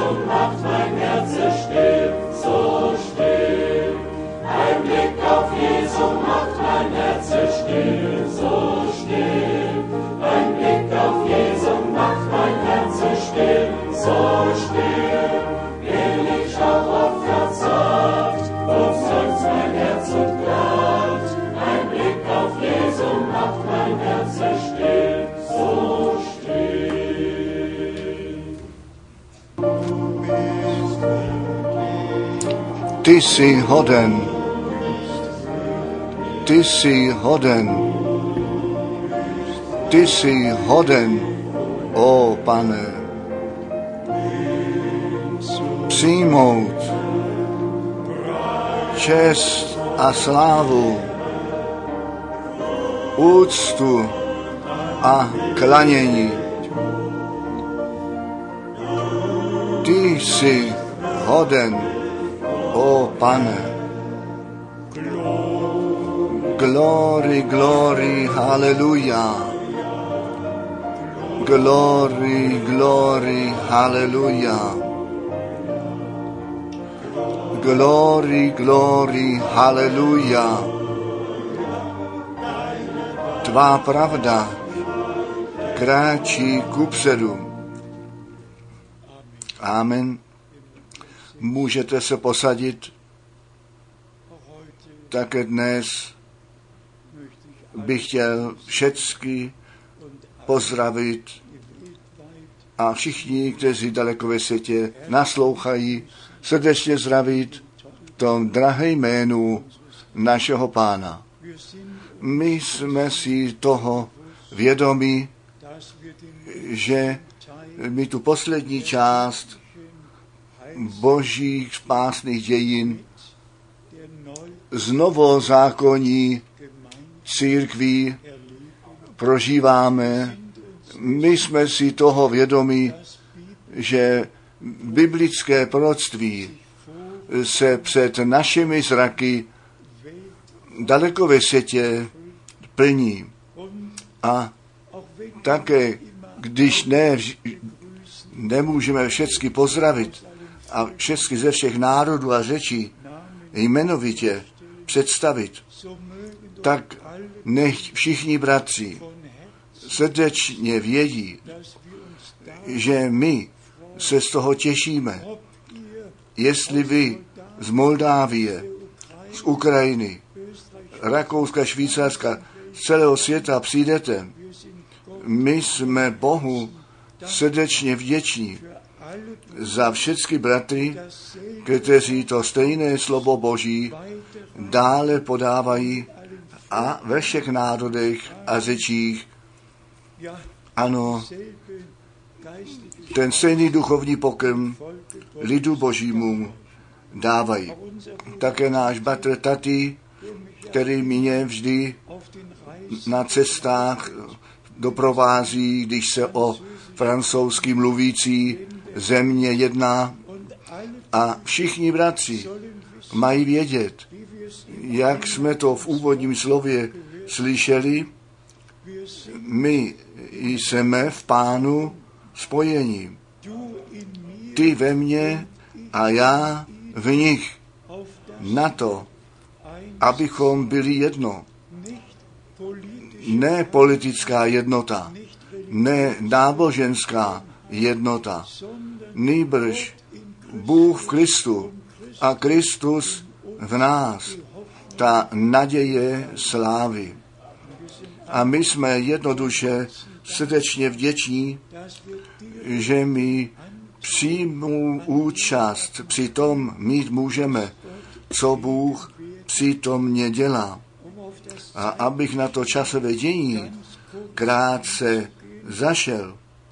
Ty jsi hoden, ty jsi hoden, ty jsi hoden, o Pane, přijmout čest a slávu, úctu a klanění. Ty jsi hoden, o Pane. Glory, glory, hallelujah. Glory, glory, hallelujah. Glory, glory, hallelujah. Tvá pravda kráčí kupředu. Amen. Můžete se posadit. Také dnes bych chtěl všecky pozdravit a všichni, kteří daleko ve světě naslouchají, srdečně zdravit v tom drahé jménu našeho Pána. My jsme si toho vědomi, že my tu poslední část božích spásných dějin z novozákonní církví prožíváme. My jsme si toho vědomi, že biblické proroctví se před našimi zraky daleko ve světě plní. A také, když nemůžeme všechny pozdravit a všechny ze všech národů a řečí jmenovitě představit, tak nech všichni bratři srdečně vědí, že my se z toho těšíme. Jestli vy z Moldávie, z Ukrajiny, Rakouska, Švýcarska, z celého světa přijdete, my jsme Bohu srdečně vděční za všechny bratry, kteří to stejné slovo Boží dále podávají a ve všech národech a řečích. Ano, ten stejný duchovní pokrm lidu Božímu dávají. Také náš bratr Tati, který mě vždy na cestách doprovází, když se o francouzsky mluvící země jedná. A všichni bratři mají vědět, jak jsme to v úvodním slově slyšeli, my jsme v Pánu spojení. Ty ve mně a já v nich. Na to, abychom byli jedno. Ne politická jednota, ne náboženská jednota, nýbrž Bůh v Kristu a Kristus v nás, ta naděje slávy. A my jsme jednoduše srdečně vděční, že my přímou účast při tom mít můžeme, co Bůh přítomně dělá. A abych na to časové dění krátce zašel,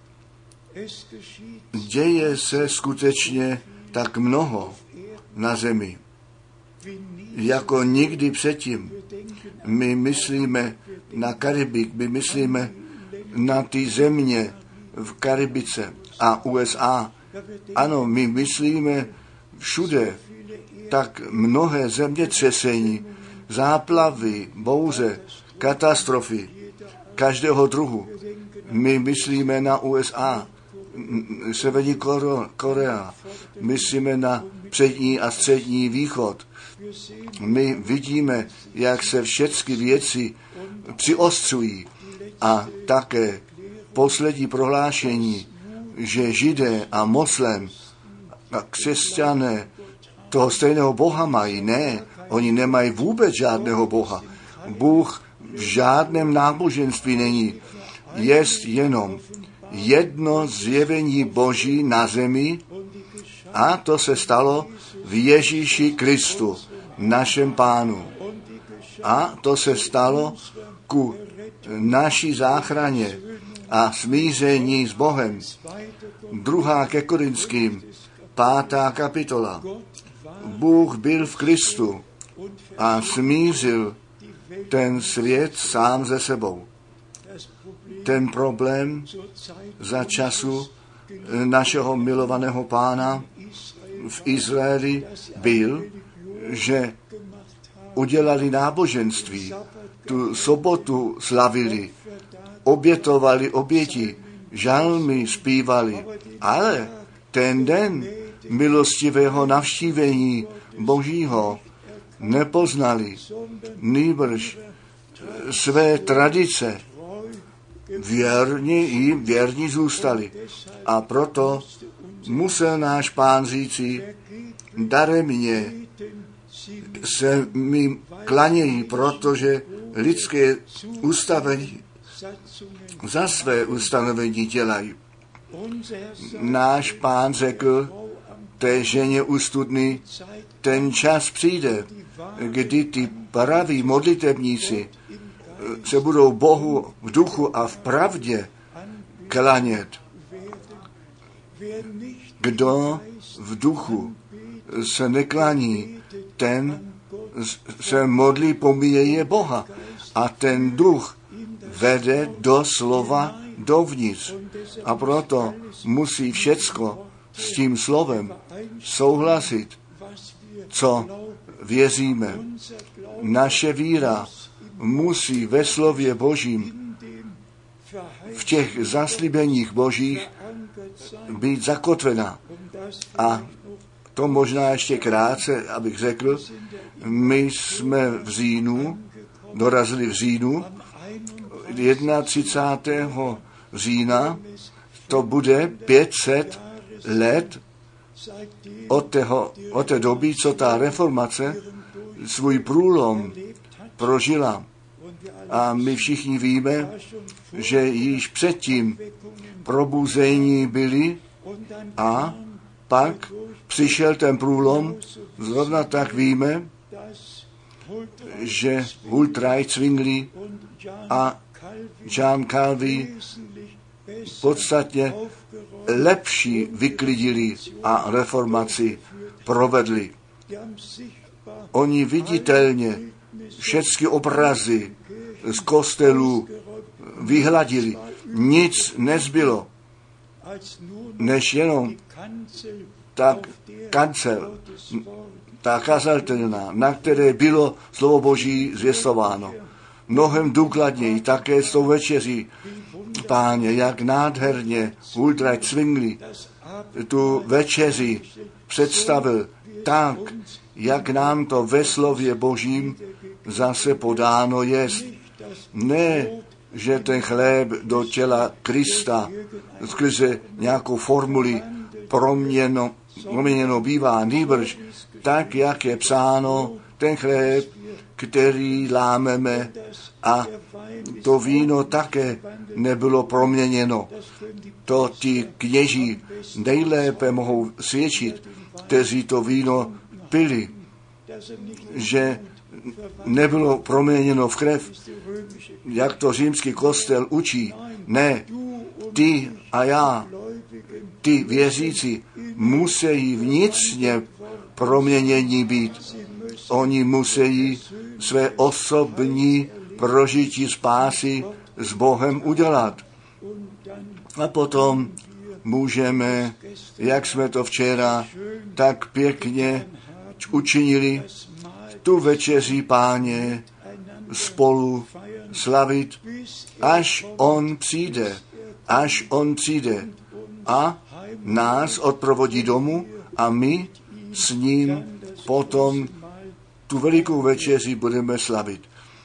děje se skutečně tak mnoho na zemi, jako nikdy předtím. My myslíme na Karibik, my myslíme na ty země v Karibice a USA. Ano, my myslíme všude tak mnohé zemětřesení, záplavy, bouře, katastrofy každého druhu. My myslíme na USA, Severní Korea, myslíme na přední a střední východ. My vidíme, jak se všechny věci přiostřují a také poslední prohlášení, že Židé a Moslem a křesťané toho stejného Boha mají. Ne, oni nemají vůbec žádného Boha. Bůh v žádném náboženství není. Jest jenom jedno zjevení Boží na zemi a to se stalo v Ježíši Kristu, našem Pánu. A to se stalo ku naší záchraně a smíření s Bohem. 2. ke Korinským, 5. kapitola. Bůh byl v Kristu a smířil ten svět sám se sebou. Ten problém za času našeho milovaného Pána v Izraeli byl, že udělali náboženství, tu sobotu slavili, obětovali oběti, žalmy zpívali, ale ten den milostivého navštívení Božího nepoznali, nýbrž své tradice věrní zůstali. A proto musel náš Pán říci, daremně se mi klanějí, protože lidské ustavení za své ustanovení dělají. Náš Pán řekl té ženě u studny, ten čas přijde, kdy ty praví modlitebníci se budou Bohu v duchu a v pravdě klanět. Kdo v duchu se neklaní, ten se modlí, pomíje Boha. A ten duch vede do slova dovnitř. A proto musí všecko s tím slovem souhlasit, co věříme. Naše víra musí ve slově Božím, v těch zaslíbeních Božích být zakotvena. A to možná ještě krátce, abych řekl, my jsme v říjnu, dorazili v říjnu, 31. října, to bude 500 let od té doby, co ta reformace svůj průlom prožila. A my všichni víme, že již předtím probuzení byli a pak přišel ten průlom. Zrovna tak víme, že Huldreich Zwingli a John Calví podstatně lepší vyklidili a reformaci provedli. Oni viditelně všechny obrazy z kostelů vyhladili. Nic nezbylo, než jenom tak kancel, ta kazatelna, na které bylo slovo Boží zvěstováno. Mnohem důkladněji také s tou večeří, Páně, jak nádherně Huldreich Zwingli tu večeři představil tak, jak nám to ve slově Božím zase podáno jest. Ne, že ten chléb do těla Krista skrze nějakou formuli proměněno bývá, nýbrž tak, jak je psáno, ten chléb, který lámeme, a to víno také nebylo proměněno. To ti kněží nejlépe mohou svědčit, kteří to víno pili, že nebylo proměněno v krev, jak to římský kostel učí. Ne, ty a já, ty věřící, musí vnitřně proměnění být. Oni musí své osobní prožití spásy s Bohem udělat. A potom můžeme, jak jsme to včera tak pěkně učinili, tu večeři, Páně, spolu slavit, až on přijde. a nás odprovodí domů a my s ním potom tu velikou večeři budeme slavit.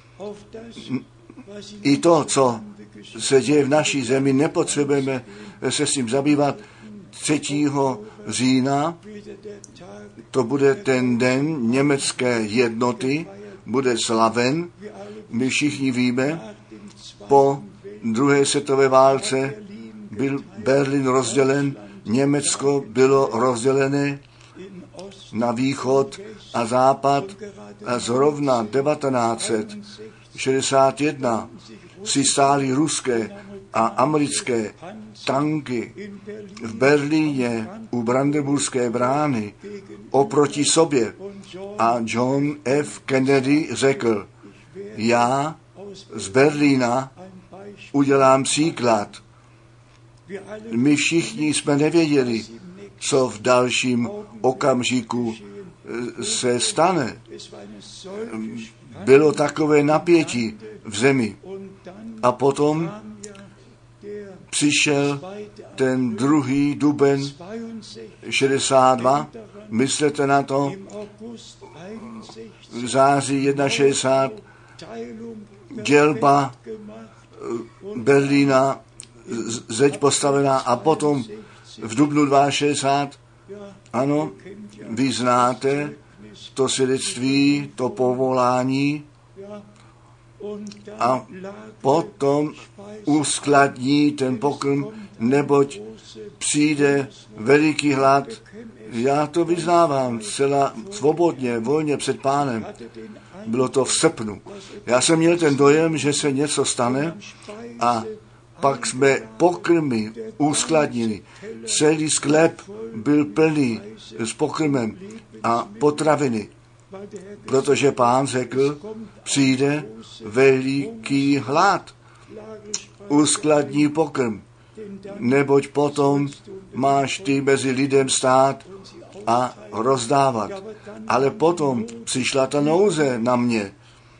I to, co se děje v naší zemi, nepotřebujeme se s tím zabývat. 3. října to bude ten den německé jednoty, bude slaven. My všichni víme, po druhé světové válce byl Berlín rozdělen, Německo bylo rozdělené na východ a západ a zrovna 1961 si stály ruské a americké tanky v Berlíně u Brandenburské brány oproti sobě a John F. Kennedy řekl, já z Berlína udělám příklad. My všichni jsme nevěděli, co v dalším okamžiku se stane. Bylo takové napětí v zemi. A potom přišel ten 2. duben 62, myslete na to, v září 61, dělba Berlína, zeď postavená a potom v dubnu 62, ano, vy znáte to svědectví, to povolání a potom uskladní ten pokrm, neboť přijde veliký hlad. Já to vyznávám celá svobodně, volně před Pánem. Bylo to v srpnu. Já jsem měl ten dojem, že se něco stane a pak jsme pokrmy uskladnili. Celý sklep byl plný s pokrmem a potraviny. Protože Pán řekl, přijde veliký hlad. Uskladní pokrm. Neboť potom máš ty mezi lidem stát a rozdávat. Ale potom přišla ta nouze na mě.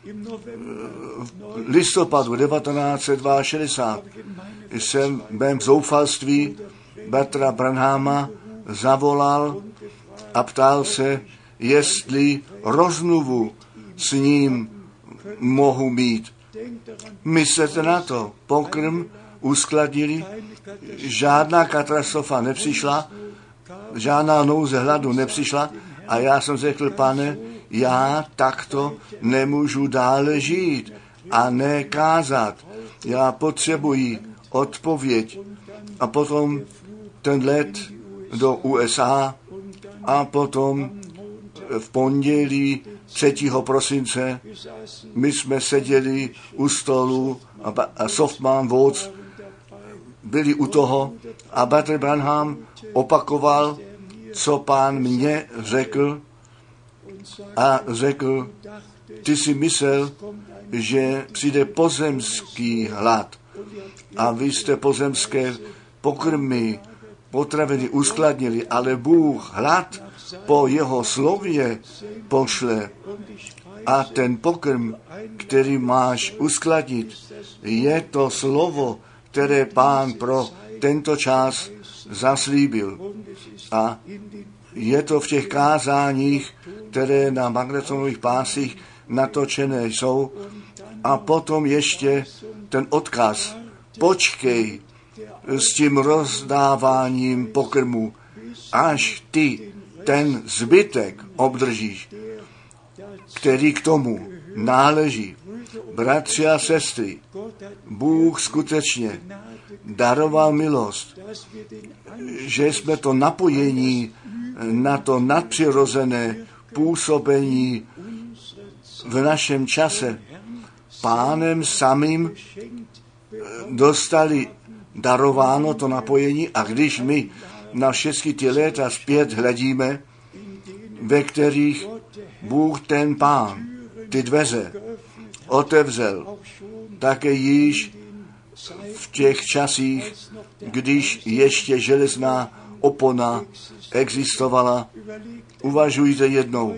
V listopadu 1962 jsem v mém zoufalství bratra Branhama zavolal a ptal se, jestli rozmluvu s ním mohu mít. Myslete na to, pokrm uskladnili, žádná katastrofa nepřišla, žádná nouze hladu nepřišla a já jsem řekl, Pane, já takto nemůžu dále žít a ne kázat. Já potřebuji odpověď. A potom ten let do USA a potom v pondělí 3. prosince my jsme seděli u stolu a Softman Woods byli u toho a bratr Branham opakoval, co Pán mě řekl a řekl, ty si myslel, že přijde pozemský hlad a vy jste pozemské pokrmy, potraviny uskladnili, ale Bůh hlad po jeho slově pošle a ten pokrm, který máš uskladnit, je to slovo, které Pán pro tento čas zaslíbil. A je to v těch kázáních, které na magnetonových pásích natočené jsou. A potom ještě ten odkaz. Počkej s tím rozdáváním pokrmu, až ty ten zbytek obdržíš, který k tomu náleží. Bratři a sestry, Bůh skutečně daroval milost, že jsme to napojení na to nadpřirozené působení v našem čase Pánem samým dostali darováno to napojení a když my na všechny ty léta zpět hledíme, ve kterých Bůh ten Pán ty dveře otevřel, také již v těch časích, když ještě železná opona existovala. Uvažujte jednou,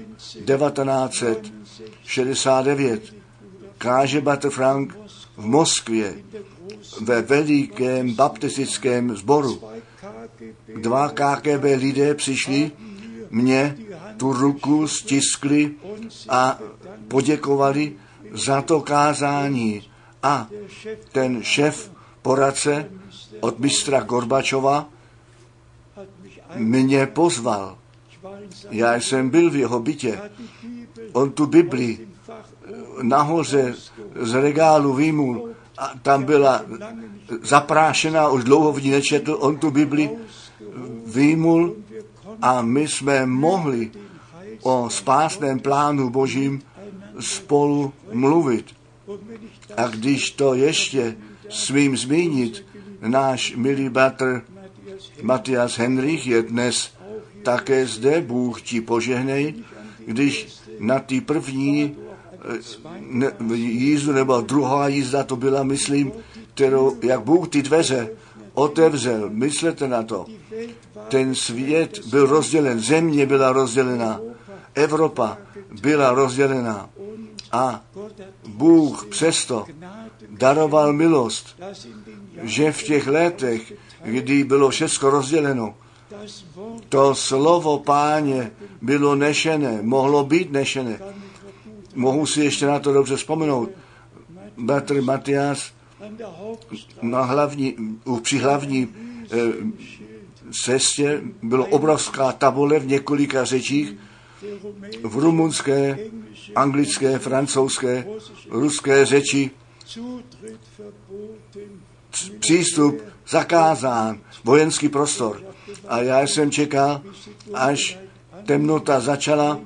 1969 káže bratr Frank v Moskvě ve velikém baptistickém sboru. 2 KGB lidé přišli, mě tu ruku stiskli a poděkovali za to kázání. A ten šéf poradce od mistra Gorbačova mě pozval. Já jsem byl v jeho bytě. On tu Bibli nahoře z regálu vyjmul a tam byla zaprášená, už dlouho v ní nečetl, on tu Bibli vyjmul a my jsme mohli o spásném plánu Božím spolu mluvit. A když to ještě smím zmínit, náš milý bratr Matthias Henrich je dnes také zde, Bůh ti požehnej, když na té první jízdu, nebo druhá jízda to byla, myslím, kterou, jak Bůh ty dveře otevřel, myslete na to. Ten svět byl rozdělen, země byla rozdělena, Evropa byla rozdělena a Bůh přesto daroval milost, že v těch letech, kdy bylo všechno rozděleno, to slovo Páně bylo nešené, mohlo být nešené. Mohu si ještě na to dobře vzpomenout. Bratr Matthias při hlavní cestě bylo obrovská tabule v několika řečích, v rumunské, anglické, francouzské, ruské řeči. Přístup zakázán, vojenský prostor. A já jsem čekal, až temnota začala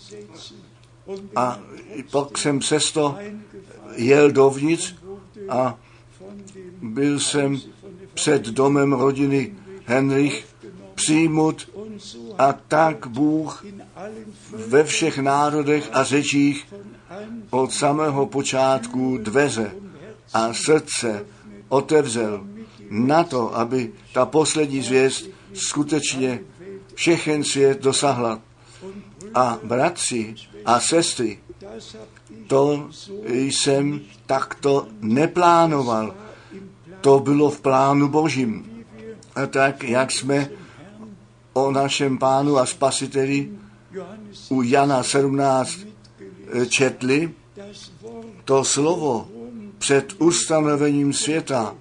a pak jsem přesto jel dovnitř a byl jsem před domem rodiny Henrich přijmut a tak Bůh ve všech národech a řečích od samého počátku dveře a srdce otevřel na to, aby ta poslední zvěst skutečně všechen svět dosahla. A bratři a sestry, to jsem takto neplánoval. To bylo v plánu Božím. A tak, jak jsme o našem Pánu a Spasiteli u Jana 17 četli, to slovo před ustanovením světa,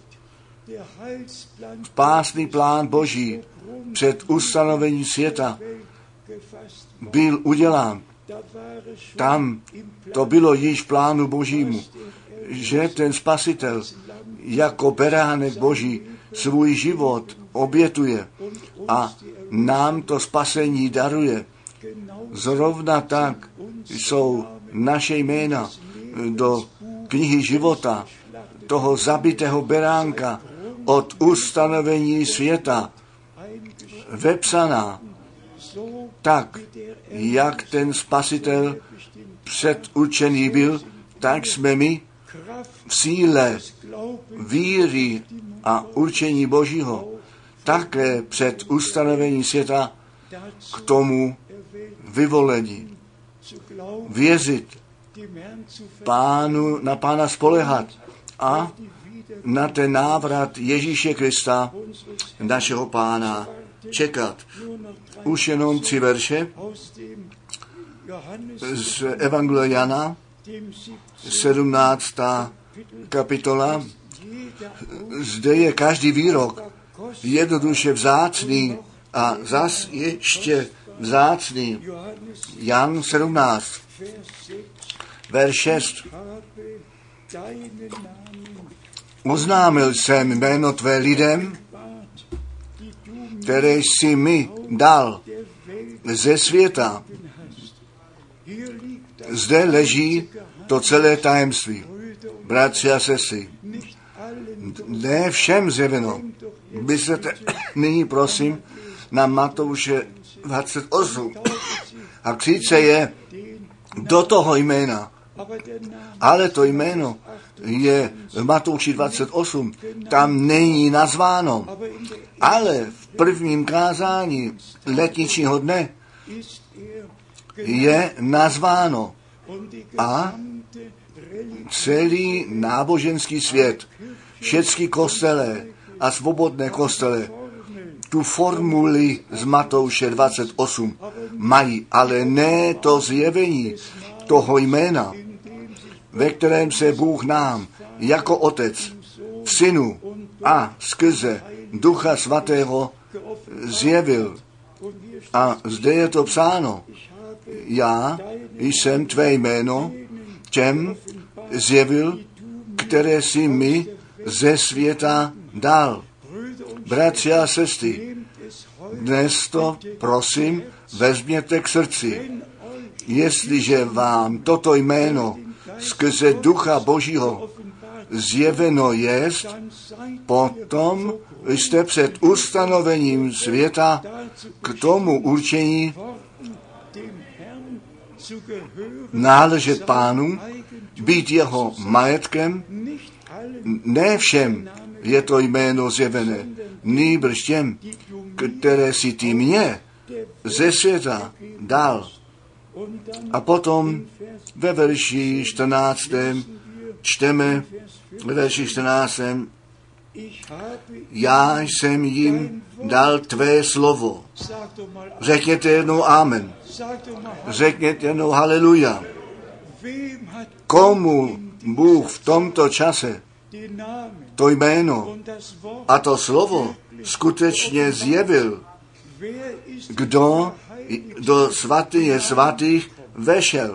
spásný plán Boží před ustanovením světa byl udělán. Tam to bylo již v plánu Božímu, že ten Spasitel jako beránek Boží svůj život obětuje a nám to spasení daruje. Zrovna tak jsou naše jména do knihy života toho zabitého beránka od ustanovení světa vepsaná tak, jak ten Spasitel předurčený byl, tak jsme my v síle víry a určení Božího také před ustanovením světa k tomu vyvolení. Věřit Pánu, na Pána spolehat a na ten návrat Ježíše Krista, našeho Pána, čekat. Už jenom 3 verše z Evangelia Jana, 17. kapitola. Zde je každý výrok jednoduše vzácný a zas ještě vzácný. Jan 17, verš 6. Oznámil jsem jméno tvé lidem, které jsi mi dal ze světa. Zde leží to celé tajemství. Bratři a sestry, ne všem zjeveno. Myslete nyní, prosím, na Matouše 28. A křice je do toho jména. Ale to jméno je v Matouši 28. Tam není nazváno. Ale v prvním kázání letničního dne je nazváno. A celý náboženský svět, všechny kostele a svobodné kostele tu formuli z Matouše 28 mají, ale ne to zjevení toho jména, ve kterém se Bůh nám jako Otec v Synu a skrze Ducha Svatého zjevil. A zde je to psáno. Já jsem tvé jméno těm zjevil, které si mi ze světa dal. Bratři a sestry, dnes to, prosím, vezměte k srdci. Jestliže vám toto jméno skrze Ducha Božího zjeveno jest, potom jste před ustanovením světa k tomu určení náležet Pánu, být jeho majetkem. Ne všem je to jméno zjevené, nýbrž těm, které si ty mě ze světa dal. A potom ve verši 14. čteme, ve verši 14. Já jsem jim dal tvé slovo. Řekněte jednou amen. Řekněte jednou haleluja. Komu Bůh v tomto čase to jméno a to slovo skutečně zjevil, kdo do svatyně svatých vešel,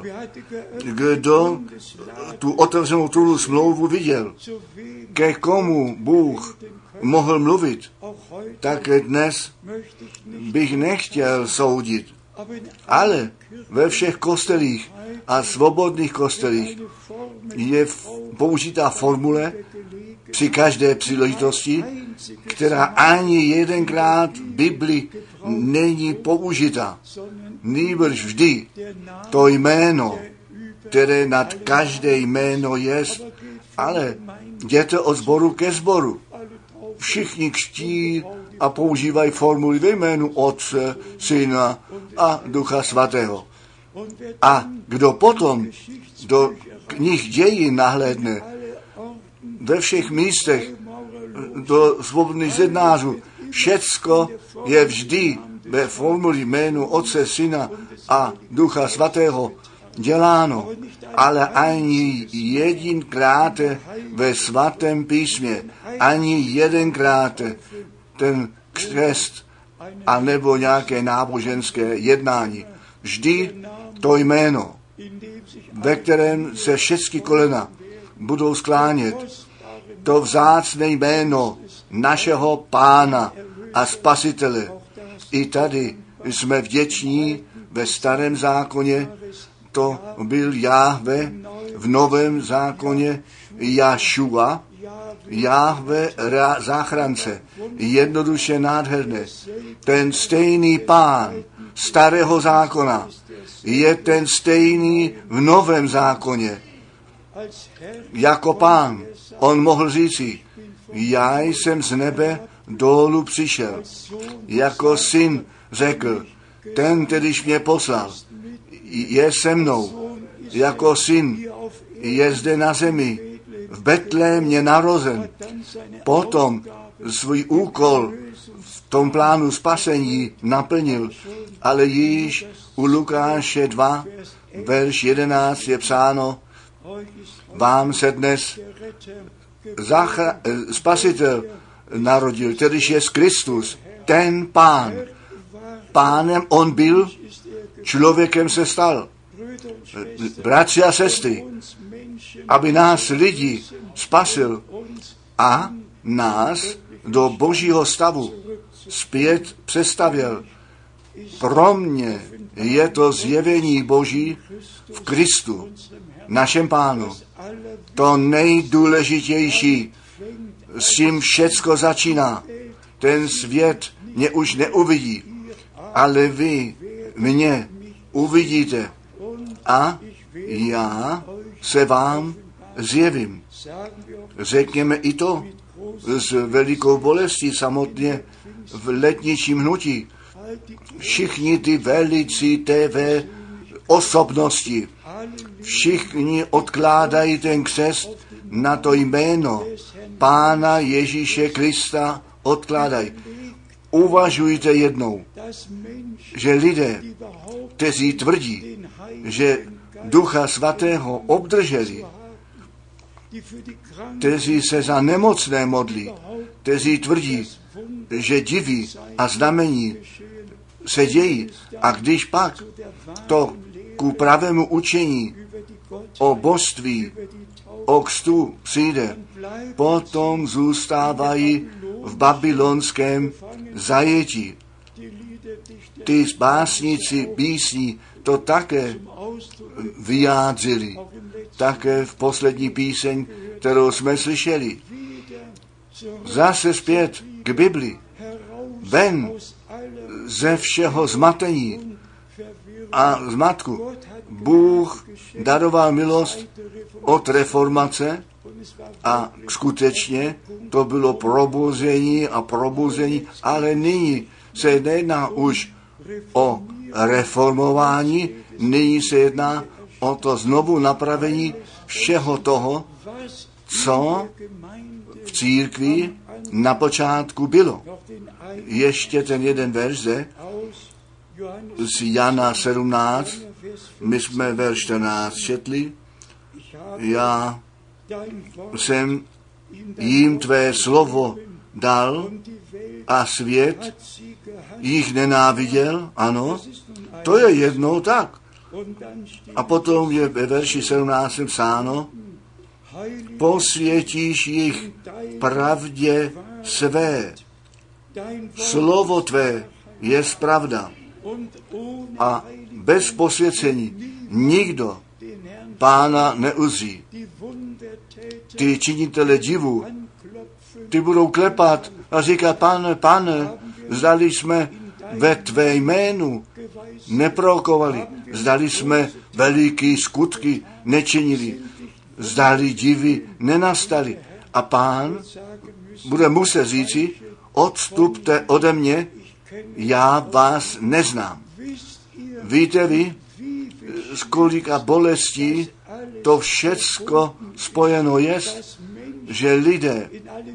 kdo tu otevřenou trůnu smlouvu viděl, ke komu Bůh mohl mluvit, tak dnes bych nechtěl soudit. Ale ve všech kostelích a svobodných kostelích je použitá formule při každé příležitosti, která ani jedenkrát v Biblii není použita. Nýbrž vždy to jméno, které nad každé jméno je, ale jděte od sboru ke sboru. Všichni křtí a používají formuly ve jménu Otce, Syna a Ducha Svatého. A kdo potom do knih dějin nahlédne, ve všech místech, do svobodných zednářů, všecko je vždy ve formuli jménu Otce, Syna a Ducha Svatého děláno, ale ani jedinkrát ve svatém písmě, ani jedenkrát ten křest a nebo nějaké náboženské jednání. Vždy to jméno, ve kterém se všechny kolena budou sklánět, to vzácné jméno našeho Pána a Spasitele. I tady jsme vděční ve starém zákoně, to byl Jahve, v novém zákoně Jašua, Jahve záchrance, jednoduše nádherné. Ten stejný Pán starého zákona je ten stejný v novém zákoně. Jako Pán on mohl říci, já jsem z nebe dolů přišel. Jako syn řekl, ten, kterýž mě poslal, je se mnou. Jako syn je zde na zemi, v Betlémě narozen. Potom svůj úkol v tom plánu spasení naplnil, ale již u Lukáše 2, verš 11 je psáno, vám se dnes Spasitel narodil, kterýž je Kristus, ten Pán. Pánem on byl, člověkem se stal. Bratři a sestry, aby nás lidi spasil a nás do božího stavu zpět přestavěl. Pro mě je to zjevení Boží v Kristu, našem Pánu. To nejdůležitější, s tím všecko začíná. Ten svět mě už neuvidí, ale vy mě uvidíte a já se vám zjevím. Řekněme i to s velikou bolestí samotně v letničím hnutí. Všichni ty velicí TV osobnosti, všichni odkládají ten křest na to jméno Pána Ježíše Krista, odkládají. Uvažujte jednou, že lidé, kteří tvrdí, že Ducha Svatého obdrželi, kteří se za nemocné modlí, kteří tvrdí, že divy a znamení se dějí, a když pak to ku pravému učení o božství, o křtu přijde, potom zůstávají v babylonském zajetí. Ty básníci písní to také vyjádřili. Také v poslední píseň, kterou jsme slyšeli. Zase zpět k Bibli. Ven ze všeho zmatení a zmatku. Bůh daroval milost od reformace a skutečně to bylo probuzení, ale nyní se nejedná už o reformování, nyní se jedná o to znovu napravení všeho toho, co v církvi na počátku bylo. Ještě ten jeden verš z Jana 17, my jsme verš 14 četli. Já jsem jim tvé slovo dal a svět jich nenáviděl. Ano, to je jednou tak. A potom je ve verši 17 psáno, posvětíš jich pravdě své. Slovo tvé je pravda. A bez posvěcení nikdo Pána neuzří. Ty činitele divu, ty budou klepat a říkat, Pane, zdali jsme ve tvé jménu neprovokovali, zdali jsme veliký skutky nečinili, zdali divy nenastaly. A Pán bude muset říci, odstupte ode mě, já vás neznám. Víte vy, z kolika bolestí to všecko spojeno jest, že lidé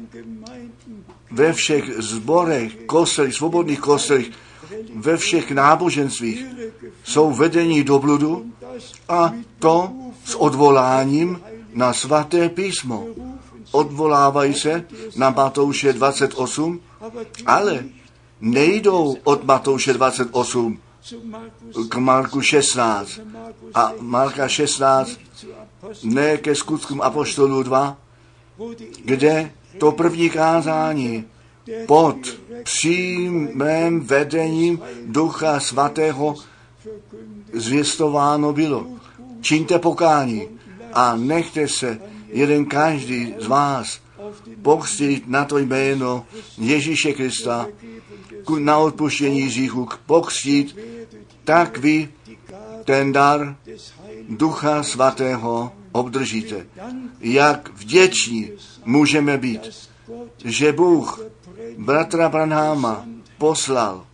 ve všech zborech, kostelích, svobodných kostelích, ve všech náboženstvích jsou vedení do bludu a to s odvoláním na svaté písmo. Odvolávají se na Matouše 28, ale nejdou od Matouše 28 k Marku 16 a Marka 16 ne ke skutkům apoštolů 2, kde to první kázání pod přímým vedením Ducha Svatého zvěstováno bylo. Čiňte pokání a nechte se jeden každý z vás pokřtít na to jméno Ježíše Krista na odpuštění hříchů, pokřtít, tak vy ten dar Ducha Svatého obdržíte. Jak vděční můžeme být, že Bůh bratra Branháma poslal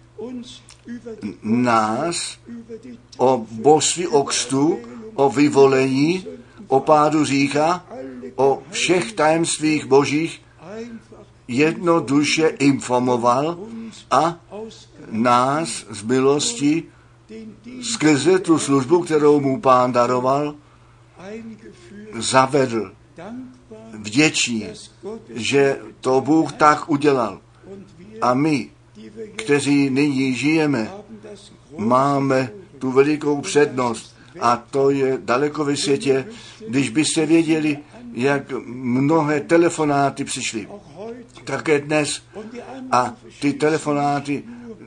nás o božství, o křtu, o vyvolení, o pádu řícha, o všech tajemstvích božích jednoduše informoval a nás z milosti skrze tu službu, kterou mu Pán daroval, zavedl. Vděční, že to Bůh tak udělal. A my, kteří nyní žijeme, máme tu velikou přednost. A to je daleko ve světě, když byste věděli, jak mnohé telefonáty přišly. Také dnes. A ty telefonáty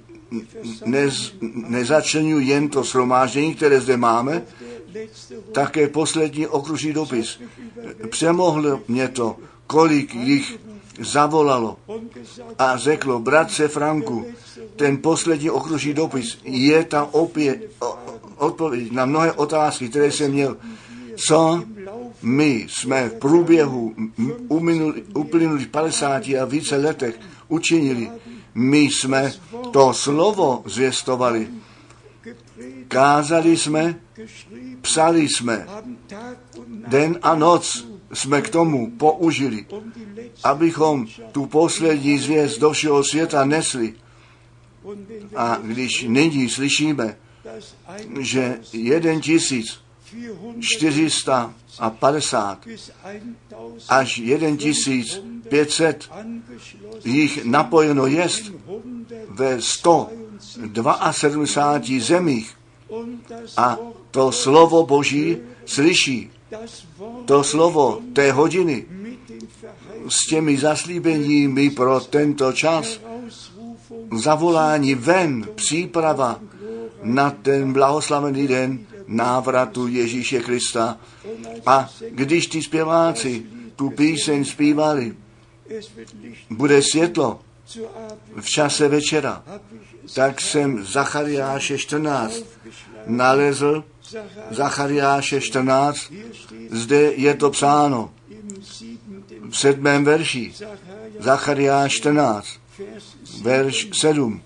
nezačlenují jen to shromáždění, které zde máme, také poslední okružní dopis. Přemohlo mě to, kolik jich zavolalo a řeklo, bratře Franku, ten poslední okružní dopis je tam opět odpověď na mnohé otázky, které jsem měl. Co my jsme v průběhu uplynulých 50 a více letech učinili? My jsme to slovo zvěstovali. Kázali jsme, psali jsme, den a noc jsme k tomu použili, abychom tu poslední zvěst do všeho světa nesli. A když nyní slyšíme, že 1450 až 1500 jich napojeno jest ve 172 zemích a to slovo Boží slyší, to slovo té hodiny s těmi zaslíbeními pro tento čas, zavolání ven, příprava na ten blahoslavený den návratu Ježíše Krista. A když ty zpěváci tu píseň zpívali, bude světlo v čase večera, tak jsem Zachariáše 14 nalezl, Zachariáše 14, zde je to psáno v 7. verši, Zachariáš 14, verš 7.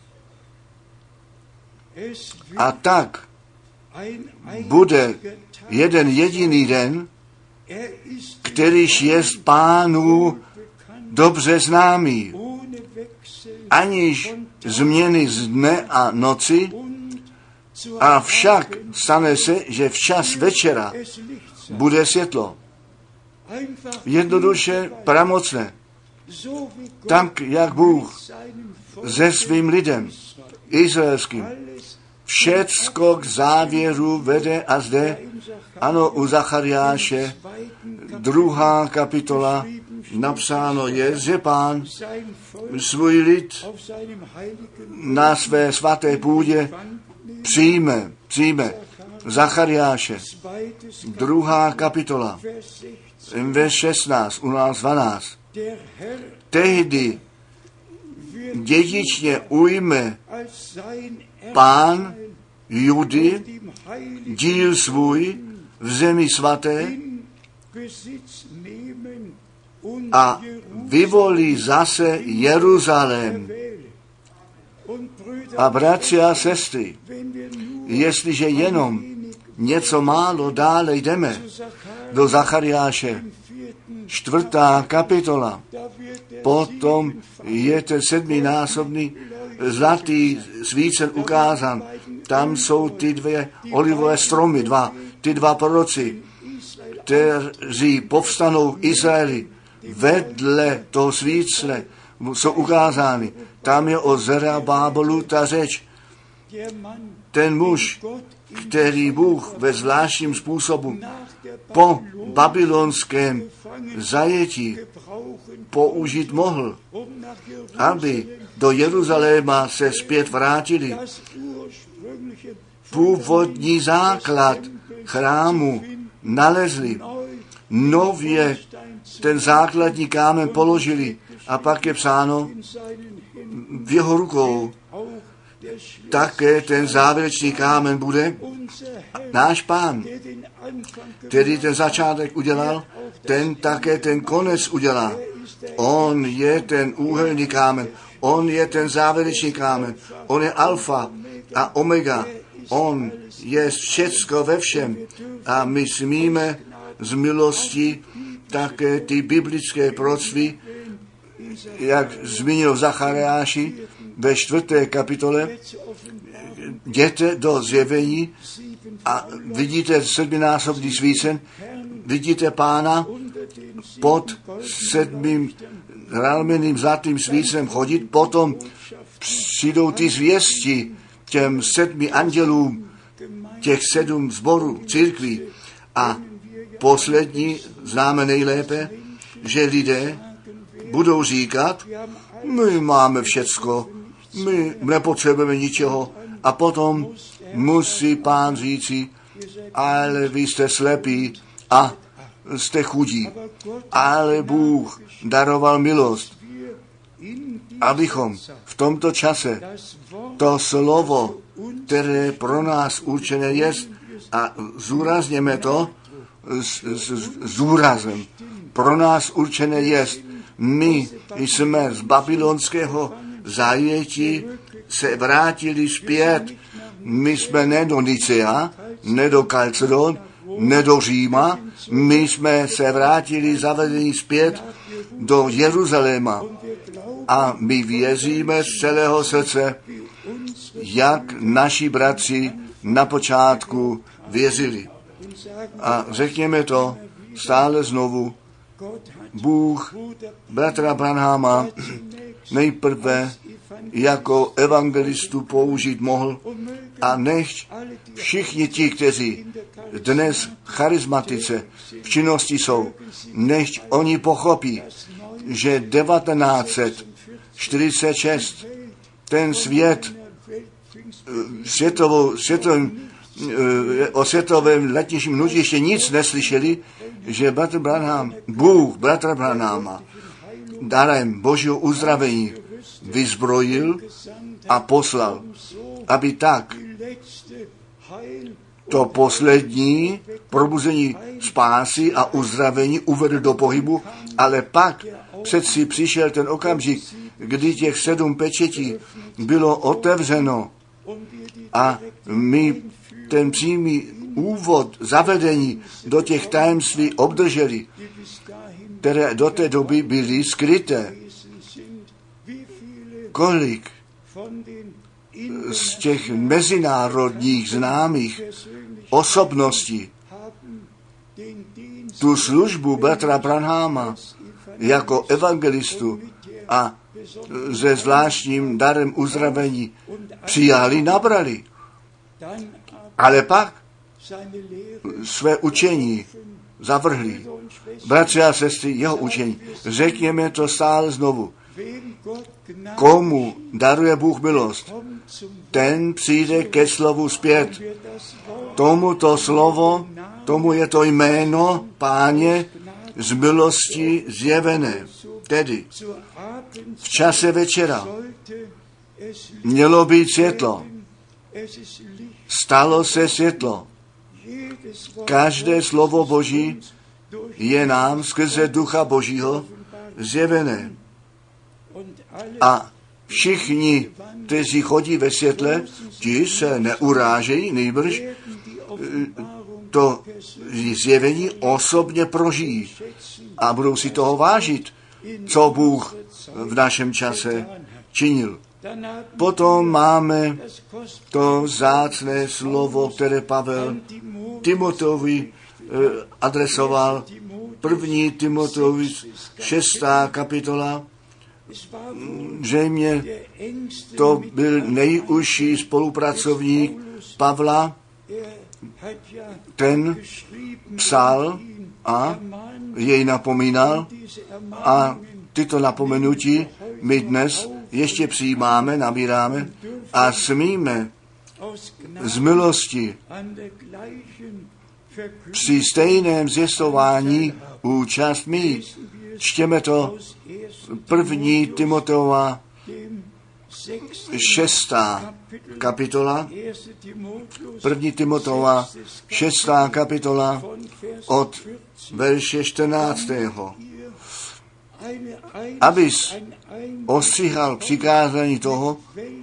A tak bude jeden jediný den, kterýž je Pánu dobře známý, aniž změny z dne a noci, a však stane se, že včas večera bude světlo. Jednoduše pramocné. Tak, jak Bůh se svým lidem, izraelským, všecko k závěru vede a zde, ano, u Zachariáše, 2. kapitola, napsáno je, že Pán svůj lid na své svaté půdě přijme. Zachariáše, 2. kapitola, verš 16, u nás 12. Tehdy dědičně ujme Pán Judy díl svůj v zemi svaté a vyvolí zase Jeruzalém. A bratři a sestry, jestliže jenom něco málo dále jdeme do Zachariáše, 4. kapitola, potom je ten 7násobný zlatý svícen ukázán. Tam jsou ty 2 olivové stromy, ty 2 proroci, kteří povstanou v Izraeli. Vedle toho svícne jsou ukázány. Tam je o Zerubábelu ta řeč. Ten muž, který Bůh ve zvláštním způsobu po babylonském zajetí použít mohl, aby do Jeruzaléma se zpět vrátili. Původní základ chrámu nalezli, nově ten základní kámen položili a pak je psáno v jeho rukou. Také ten závěrečný kámen bude náš Pán, který ten začátek udělal, ten také ten konec udělá. On je ten úhelný kámen, on je ten závěrečný kámen, on je alfa a omega, on je všecko ve všem a my smíme z milosti také ty biblické proroctví, jak zmínil v Zachariáši ve 4. kapitole, jděte do zjevení a vidíte 7násobný svícen, vidíte Pána pod 7. rameným zlatým svícnem chodit, potom přijdou ty zvěsti těm 7 andělům, těch 7 sborů, církví a poslední známe nejlépe, že lidé budou říkat, my máme všecko, my nepotřebujeme ničeho a potom musí Pán říci, ale vy jste slepí a jste chudí, ale Bůh daroval milost, abychom v tomto čase to slovo, které pro nás určené je, a zúrazněme to s úrazem, pro nás určené je, my jsme z babylonského zajetí se vrátili zpět. My jsme ne do Nicea, ne do Kalcedon, ne do Říma, my jsme se vrátili zavedení zpět do Jeruzaléma. A my věříme z celého srdce, jak naši bratři na počátku věřili. A řekněme to stále znovu, Bůh bratra Branhama nejprve jako evangelistu použít mohl a nechť všichni ti, kteří dnes charismatice v činnosti jsou, nechť oni pochopí, že 1946 ten svět o světovém letnějším hnutí ještě nic neslyšeli, že bratr Branham, Bůh bratra Branhama darem Božího uzdravení vyzbrojil a poslal, aby tak to poslední probuzení spásy a uzdravení uvedl do pohybu, ale pak přeci přišel ten okamžik, kdy těch 7 pečetí bylo otevřeno a my ten přímý úvod, zavedení do těch tajemství obdrželi, které do té doby byly skryté. Kolik z těch mezinárodních známých osobností tu službu bratra Branhama jako evangelistu a se zvláštním darem uzdravení přijali, nabrali. Ale pak své učení zavrhli. Bratři a sestry, jeho učení. Řekněme to stále znovu. Komu daruje Bůh milost, ten přijde ke slovu zpět. Tomuto slovo, tomu je to jméno Páně z milosti zjevené. Tedy v čase večera mělo být světlo. Stalo se světlo. Každé slovo Boží je nám skrze Ducha Božího zjevené. A všichni, kteří chodí ve světle, ti se neurážejí, nejbrž to zjevení osobně prožijí a budou si toho vážit, co Bůh v našem čase činil. Potom máme to vzácné slovo, které Pavel Timoteovi adresoval. 1. Timoteovi 6. kapitola. Zřejmě to byl nejužší spolupracovník Pavla. Ten psal a jej napomínal a tyto napomenutí my dnes ještě přijímáme, nabíráme a smíme z milosti při stejném zjistování účast mít. Čtěme to 1. Timoteova 6. kapitola, 1. Timoteova 6. kapitola od verše 14. Abys ostříhal přikázání toho,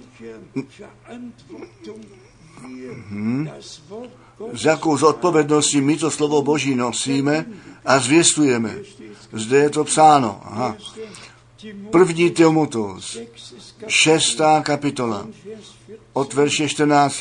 s jakou zodpovědností my to slovo Boží nosíme a zvěstujeme. Zde je to psáno. 1. Timoteus 6. kapitola od verše 14.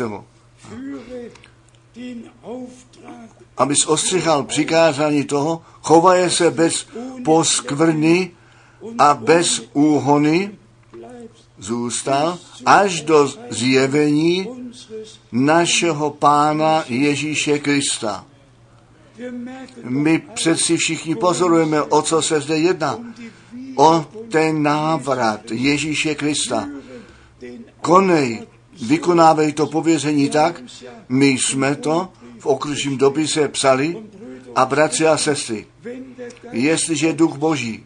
Abys ostříhal přikázání toho, chovaje se bez poskvrny a bez úhony, zůstal až do zjevení našeho Pána Ježíše Krista. My přeci všichni pozorujeme, o co se zde jedná. O ten návrat Ježíše Krista. Konej, vykonávej to pověření tak, my jsme to v okružním dopise psali a bratři a sestry, jestliže Duch Boží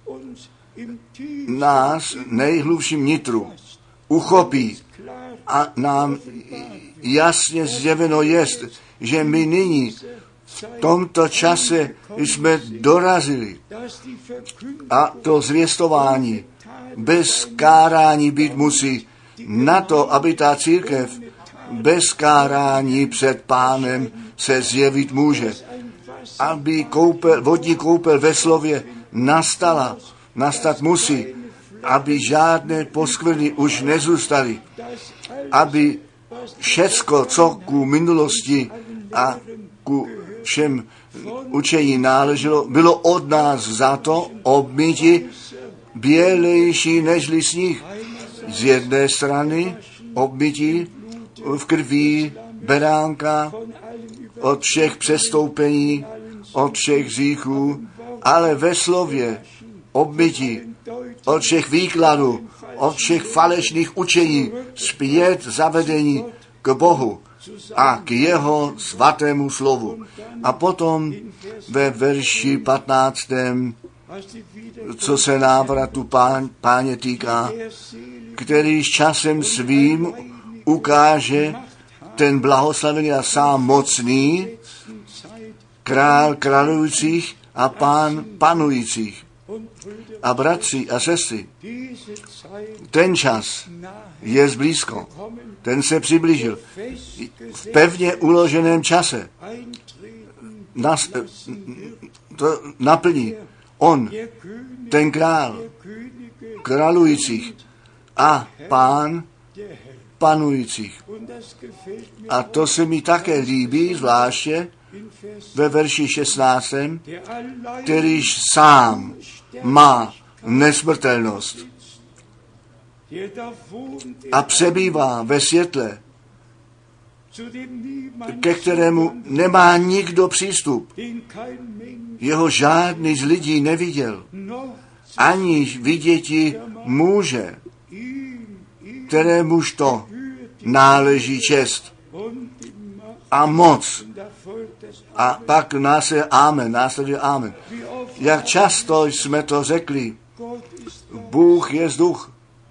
nás nejhlubším nitru uchopí a nám jasně zjeveno jest, že my nyní v tomto čase jsme dorazili a to zvěstování bez kárání být musí na to, aby ta církev bez kárání před Pánem se zjevit může. Aby vodní koupel ve slově nastat musí, aby žádné poskvrny už nezůstaly, aby všecko, co ku minulosti a ku všem učení náleželo, bylo od nás za to obmyti bělejší nežli sníh. Z jedné strany obmytí v krví beránka od všech přestoupení, od všech hříchů, ale ve slově obmytí od všech výkladů, od všech falešných učení, zpět zavedení k Bohu a k jeho svatému slovu. A potom ve verši 15., co se návratu Páně týká, který s časem svým ukáže ten blahoslavený a sám mocný, král králujících a pán panujících. A bratři a sestry, ten čas je zblízko, ten se přiblížil. V pevně uloženém čase to naplní on, ten král králujících a pán panujících. A to se mi také líbí, zvláště ve verši 16, kterýž sám má nesmrtelnost a přebývá ve světle, ke kterému nemá nikdo přístup. Jeho žádný z lidí neviděl, aniž viděti může, kterémuž to náleží čest a moc. A pak následuje amen. Jak často jsme to řekli, Bůh je duch,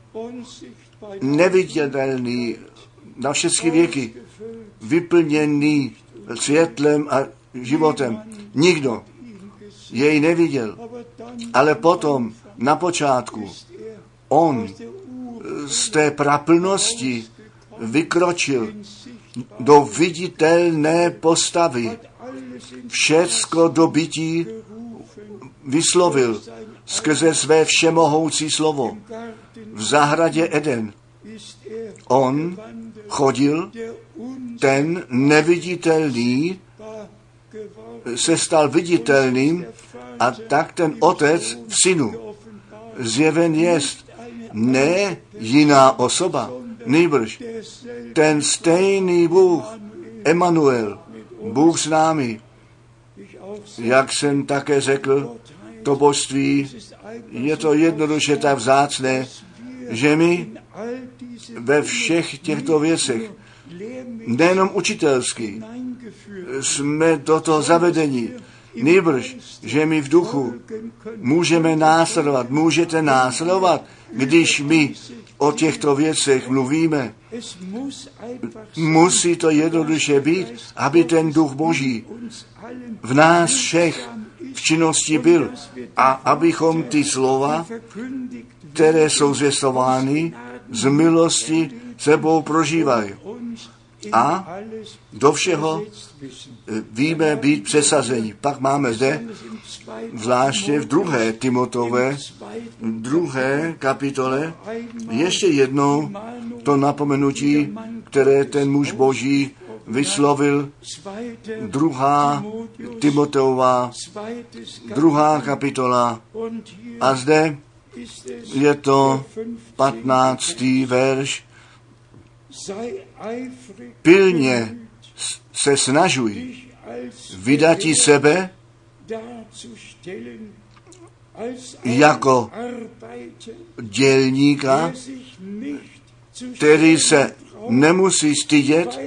neviditelný na všechny věky, vyplněný světlem a životem. Nikdo jej neviděl, ale potom na počátku on z té praplnosti vykročil do viditelné postavy. Všecko do bytí vyslovil skrze své všemohoucí slovo. V zahradě Eden on chodil, ten neviditelný se stal viditelným a tak ten otec v synu zjeven jest ne jiná osoba, nýbrž ten stejný Bůh, Emanuel, Bůh s námi. Jak jsem také řekl, to božství je to jednoduše tak vzácné, že my ve všech těchto věcech, nejenom učitelsky, jsme do toho zavedení, nýbrž, že my v duchu můžeme následovat, můžete následovat, když my o těchto věcech mluvíme. Musí to jednoduše být, aby ten duch Boží v nás všech v činnosti byl a abychom ty slova, které jsou zvěstovány, z milosti sebou prožívali. A do všeho víme být přesazení. Pak máme zde, zvláště v 2. Timotové, 2. kapitole, ještě jednou to napomenutí, které ten muž Boží vyslovil, 2. Timoteova, 2. kapitola. A zde je to 15. verš. Pilně se snažuj vydati sebe jako dělníka, který se nemusí stydět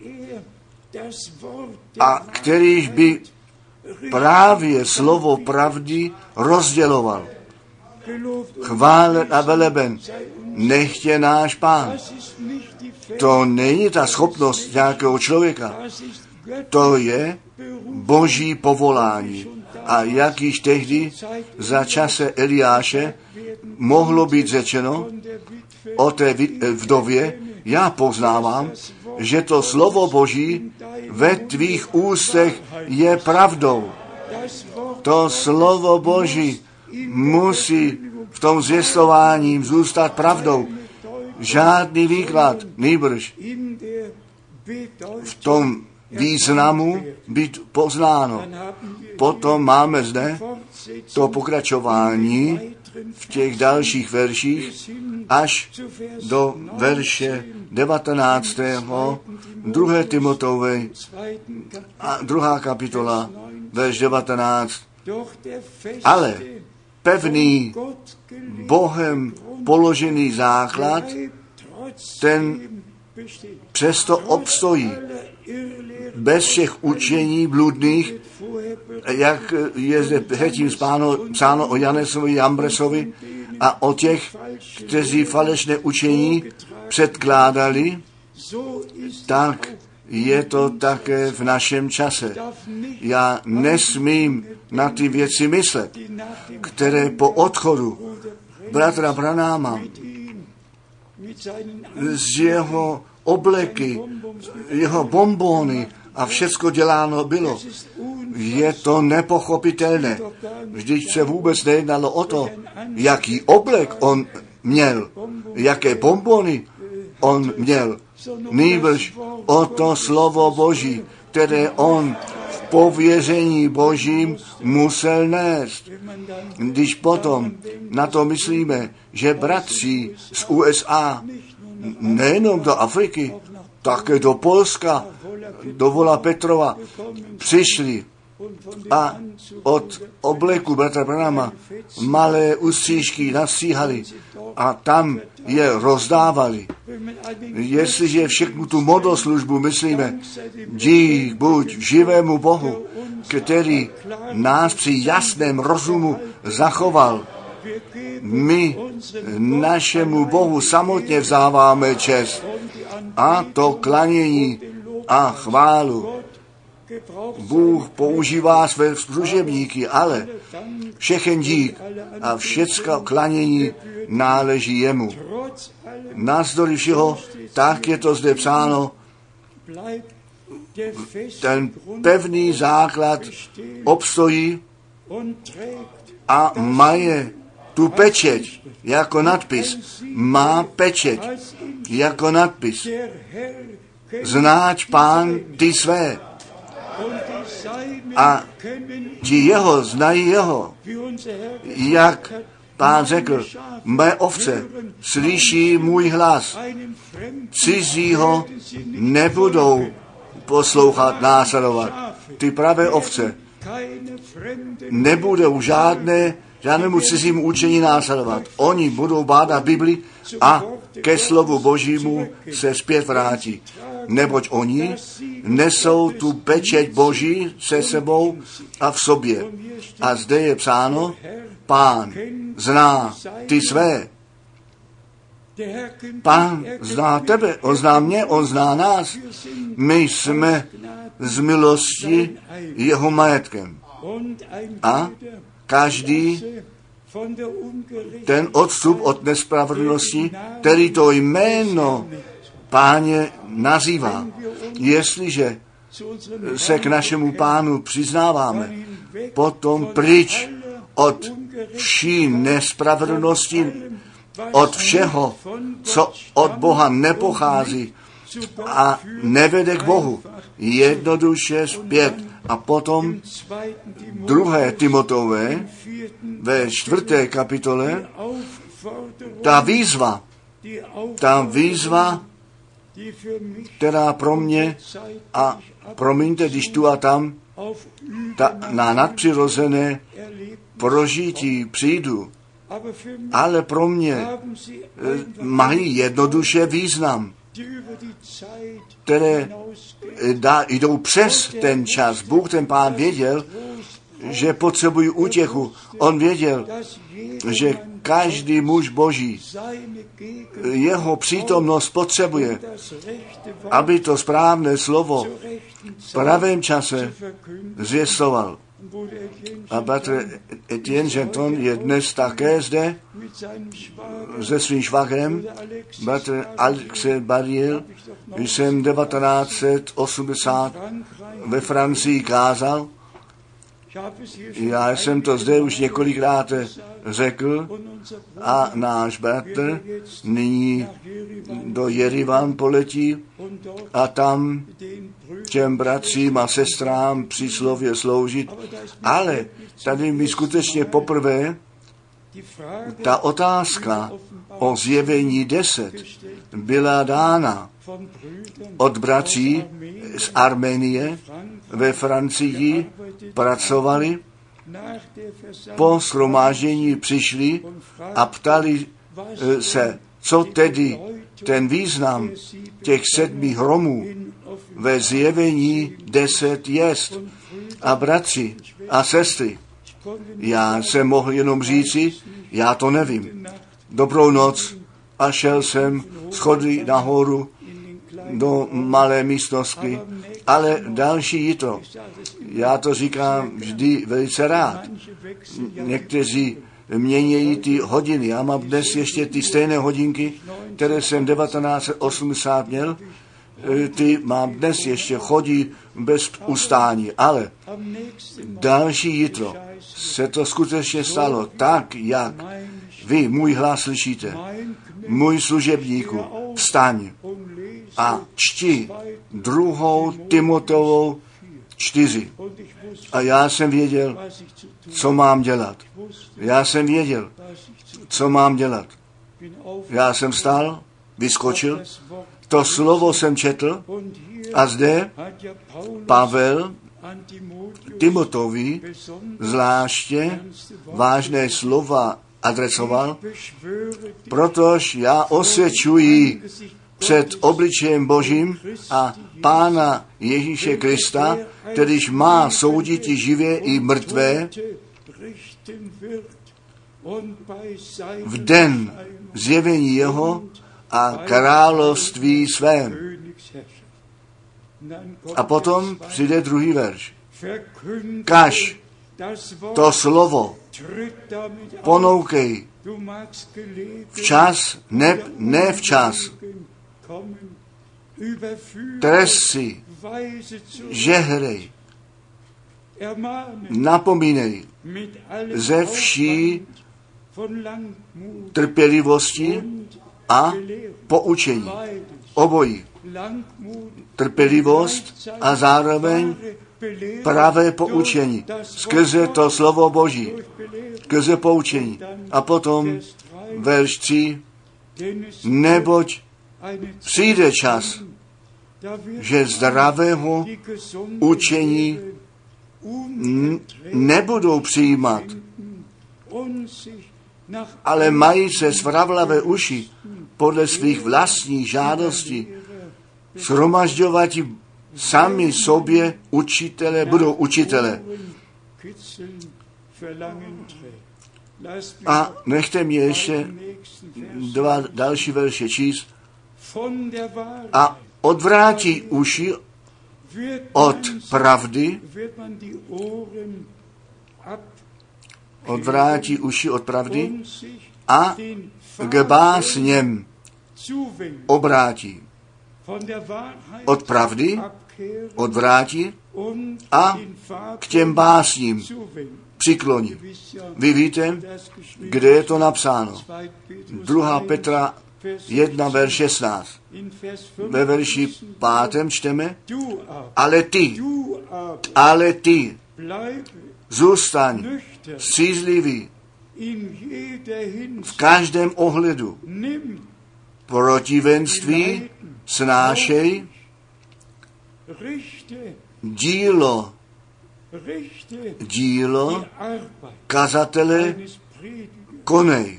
a kterýž by právě slovo pravdy rozděloval. Chválen a veleben, nechtě náš Pán. To není ta schopnost nějakého člověka, to je Boží povolání. A jak již tehdy za čase Eliáše mohlo být řečeno o té vdově, já poznávám, že to slovo Boží ve tvých ústech je pravdou. To slovo Boží musí v tom zvěstování zůstat pravdou. Žádný výklad, nýbrž v tom významu být poznáno. Potom máme zde to pokračování v těch dalších verších až do verše 19. 2. Timoteovi, 2. kapitola, verš 19. Ale pevný Bohem položený základ, ten přesto obstojí bez všech učení bludných, jak je zde předtím psáno o Janesovi, Jambresovi a o těch, kteří falešné učení předkládali, tak je to také v našem čase. Já nesmím na ty věci myslet, které po odchodu bratra Branáma z jeho obleky, jeho bombóny a všecko děláno bylo. Je to nepochopitelné. Vždyť se vůbec nejednalo o to, jaký oblek on měl, jaké bombóny on měl. Nýbrž o to slovo Boží, které on v pověření Božím musel nést. Když potom na to myslíme, že bratři z USA nejenom do Afriky, také do Polska, do Vola Petrova přišli a od obleku bratra Branhama malé ústřížky nastříhali a tam je rozdávali. Jestliže všechnu tu modloslužbu myslíme, dík buď živému Bohu, který nás při jasném rozumu zachoval, my našemu Bohu samotně vzáváme čest a to klanění a chválu. Bůh používá své služebníky, ale všechen dík a všecko klanění náleží jemu. Navzdory všeho, tak je to zde psáno, ten pevný základ obstojí a maje tu pečeť jako nadpis. Má pečeť jako nadpis. Znáč Pán ty své. A ti jeho znají jeho. Jak Pán řekl, mé ovce slyší můj hlas. Cizího nebudou poslouchat, následovat. Ty pravé ovce nebudou žádnému cizímu učení následovat. Oni budou bádat Bibli a ke slovu Božímu se zpět vrátí. Neboť oni nesou tu pečeť Boží se sebou a v sobě. A zde je psáno, Pán zná ty své. Pán zná tebe, on zná mě, on zná nás. My jsme z milosti jeho majetkem. A každý ten odstup od nespravedlnosti, který to jméno Páně nazývá. Jestliže se k našemu Pánu přiznáváme, potom pryč od vší nespravedlnosti, od všeho, co od Boha nepochází a nevede k Bohu, jednoduše zpět. A potom 2. Timoteové ve 4. kapitole ta výzva, která pro mě a promiňte, když tu a tam na nadpřirozené prožití přijdu, ale pro mě mají jednoduše význam, které jdou přes ten čas. Bůh, ten Pán věděl, že potřebují útěchu. On věděl, že každý muž Boží jeho přítomnost potřebuje, aby to správné slovo v pravém čase zvěstoval. A bratr Etienne Genton je dnes také zde se svým švagrem, bratr Alexe Barriel. Jsem 1980 ve Francii kázal Já jsem to zde už několikrát řekl a náš bratr nyní do Jerivan poletí a tam těm bratřím a sestrám při slově sloužit. Ale tady mi skutečně poprvé ta otázka o zjevení 10 byla dána od bratří z Arménie, ve Francii pracovali, po shromáždění přišli a ptali se, co tedy ten význam těch 7 hromů ve zjevení 10 jest. A bratři a sestry, já jsem mohl jenom říci, já to nevím. Dobrou noc a šel jsem schody nahoru do malé místnosti, ale další jitro. Já to říkám vždy velice rád. Někteří měnějí ty hodiny. Já mám dnes ještě ty stejné hodinky, které jsem 1980 měl. Ty mám dnes ještě, chodí bez ustání. Ale další jitro se to skutečně stalo tak, jak vy můj hlas slyšíte. Můj služebníku, vstaň a čti 2. Timoteovou 4. A já jsem věděl, co mám dělat. Já jsem věděl, co mám dělat. Já jsem vstal, vyskočil, to slovo jsem četl a zde Pavel Timotovi zvláště vážné slova adresoval, protože já osvědčuji před obličejem Božím a Pána Ježíše Krista, kterýž má soudit i živé i mrtvé v den zjevení jeho a království svém. A potom přijde druhý verš. Kaž to slovo ponoukej včas, ne včas. Trest si, žehrej, napomínej ze vší trpělivosti a poučení. Obojí. Trpělivost a zároveň pravé poučení. Skrze to slovo Boží. Skrze poučení. A potom verš 3. Neboť přijde čas, že zdravého učení nebudou přijímat, ale mají se svravlavé uši podle svých vlastních žádostí shromažďovat sami sobě učitele, budou učitele. A nechte mě ještě 2 další verše číst. A odvrátí uši od pravdy, odvrátí uši od pravdy a k básněm obrátí. Od pravdy odvrátí a k těm básním přikloní. Vy víte, kde je to napsáno. 2. Petra 1, verš 16. Ve verši 5. čteme, ale ty zůstaň střízlivý v každém ohledu. Protivenství snášej, dílo kazatele konej.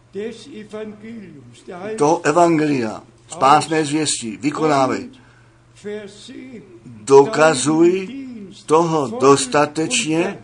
To evangelia, spásné zvěstí, vykonávej. Dokazuj toho dostatečně,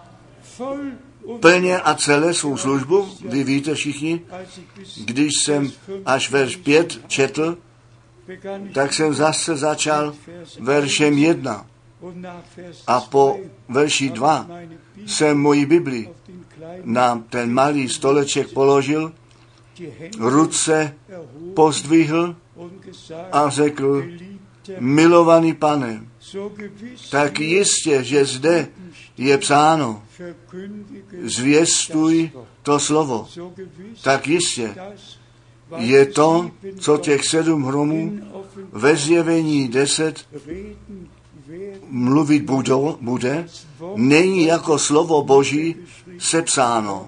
plně a celé svou službu. Vy víte všichni, když jsem až verš 5 četl, tak jsem zase začal veršem 1. A po verši 2 jsem moji Bibli na ten malý stoleček položil, ruce pozdvihl a řekl, milovaný Pane, tak jistě, že zde je psáno, zvěstuj to slovo. Tak jistě je to, co těch 7 hromů ve Zjevení 10 mluvit bude, není jako slovo Boží sepsáno.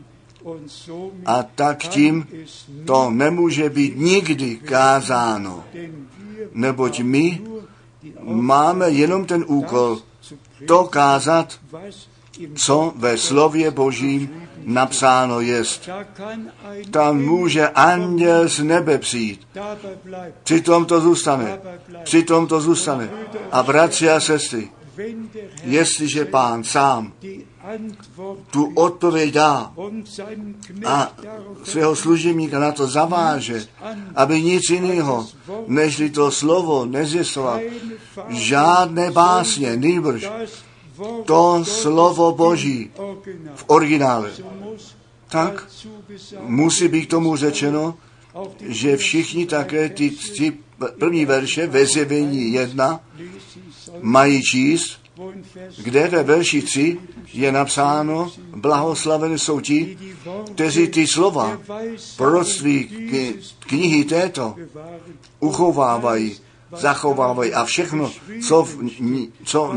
A tak tím to nemůže být nikdy kázáno. Neboť my máme jenom ten úkol to kázat, co ve slově Božím napsáno jest. Tam může anděl z nebe přijít. Přitom to zůstane. A bratři a sestry, jestliže Pán sám tu odpověď dá a svého služebníka na to zaváže, aby nic jiného, nežli to slovo nezjistoval, žádné básně, nýbrž to slovo Boží v originále. Tak musí být tomu řečeno, že všichni také ty první verše ve Zjevení 1 mají číst, kde ve verši 3 je napsáno, blahoslaveni jsou ti, kteří ty slova proroctví knihy této uchovávají, zachovávají a všechno, co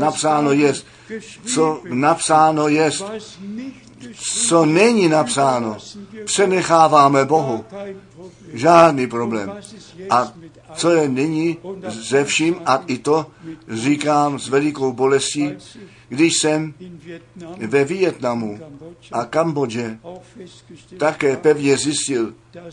napsáno jest, co není napsáno, přenecháváme Bohu. Žádný problém. A co je nyní ze vším, a i to říkám s velikou bolestí, když jsem ve Vietnamu a Kambodži také pevně zjistil,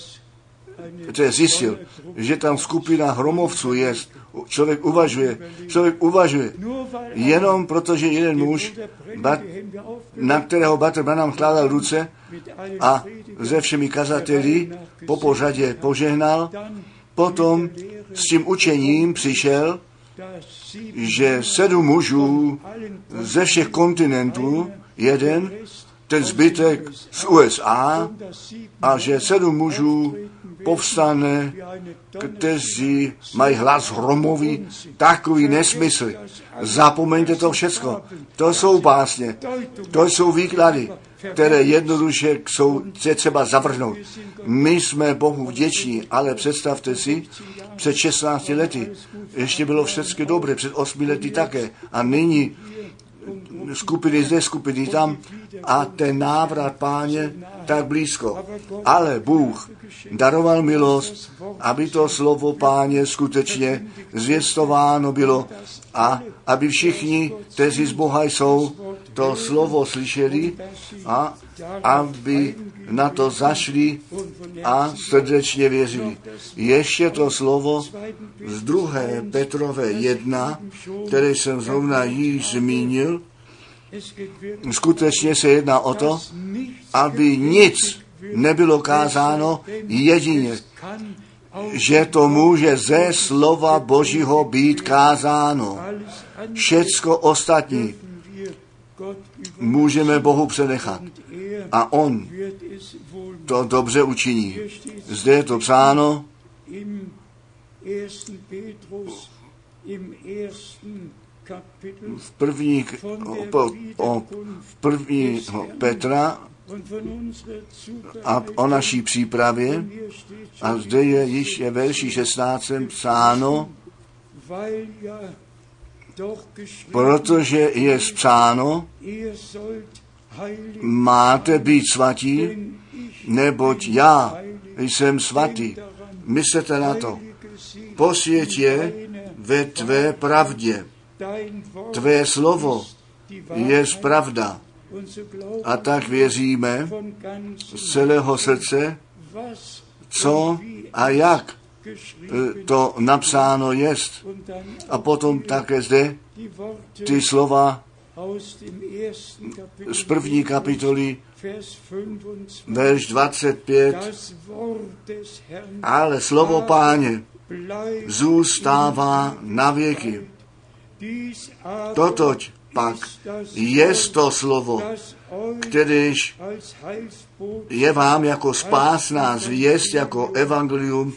že tam skupina hromovců je. Člověk uvažuje, jenom protože jeden muž, na kterého Bratr Branham vkládal ruce a se všemi kazateli po pořadě požehnal, potom s tím učením přišel, že 7 mužů ze všech kontinentů, jeden, ten zbytek z USA, a že 7 mužů povstane, kteří mají hlas hromový, takový nesmysl. Zapomeňte to všecko. To jsou básně, to jsou výklady, které jednoduše jsou třeba zavrhnout. My jsme Bohu vděční, ale představte si, před 16 lety ještě bylo všechno dobré, před 8 lety také. A nyní skupiny zde, skupiny tam a ten návrat Páně tak blízko. Ale Bůh daroval milost, aby to slovo Páně skutečně zvěstováno bylo a aby všichni, kteří z Boha jsou, to slovo slyšeli a aby na to zašli a srdečně věřili. Ještě to slovo z 2. Petrové 1, které jsem zrovna již zmínil, skutečně se jedná o to, aby nic nebylo kázáno, jedině, že to může ze slova Božího být kázáno. Všecko ostatní můžeme Bohu přenechat. A on to dobře učiní. Zde je to psáno v první Petra a o naší přípravě. A zde je již je verši 16 psáno, protože je psáno, máte být svatí, neboť já jsem svatý. Myslete na to. Posvěť je ve tvé pravdě. Tvé slovo je pravda. A tak věříme z celého srdce, co a jak to napsáno jest. A potom také zde ty slova z 1. kapitoly, verš 25, ale slovo Páně zůstává na věky. Totož pak jest to slovo, kteréž je vám jako spásná zvěst, jako evangelium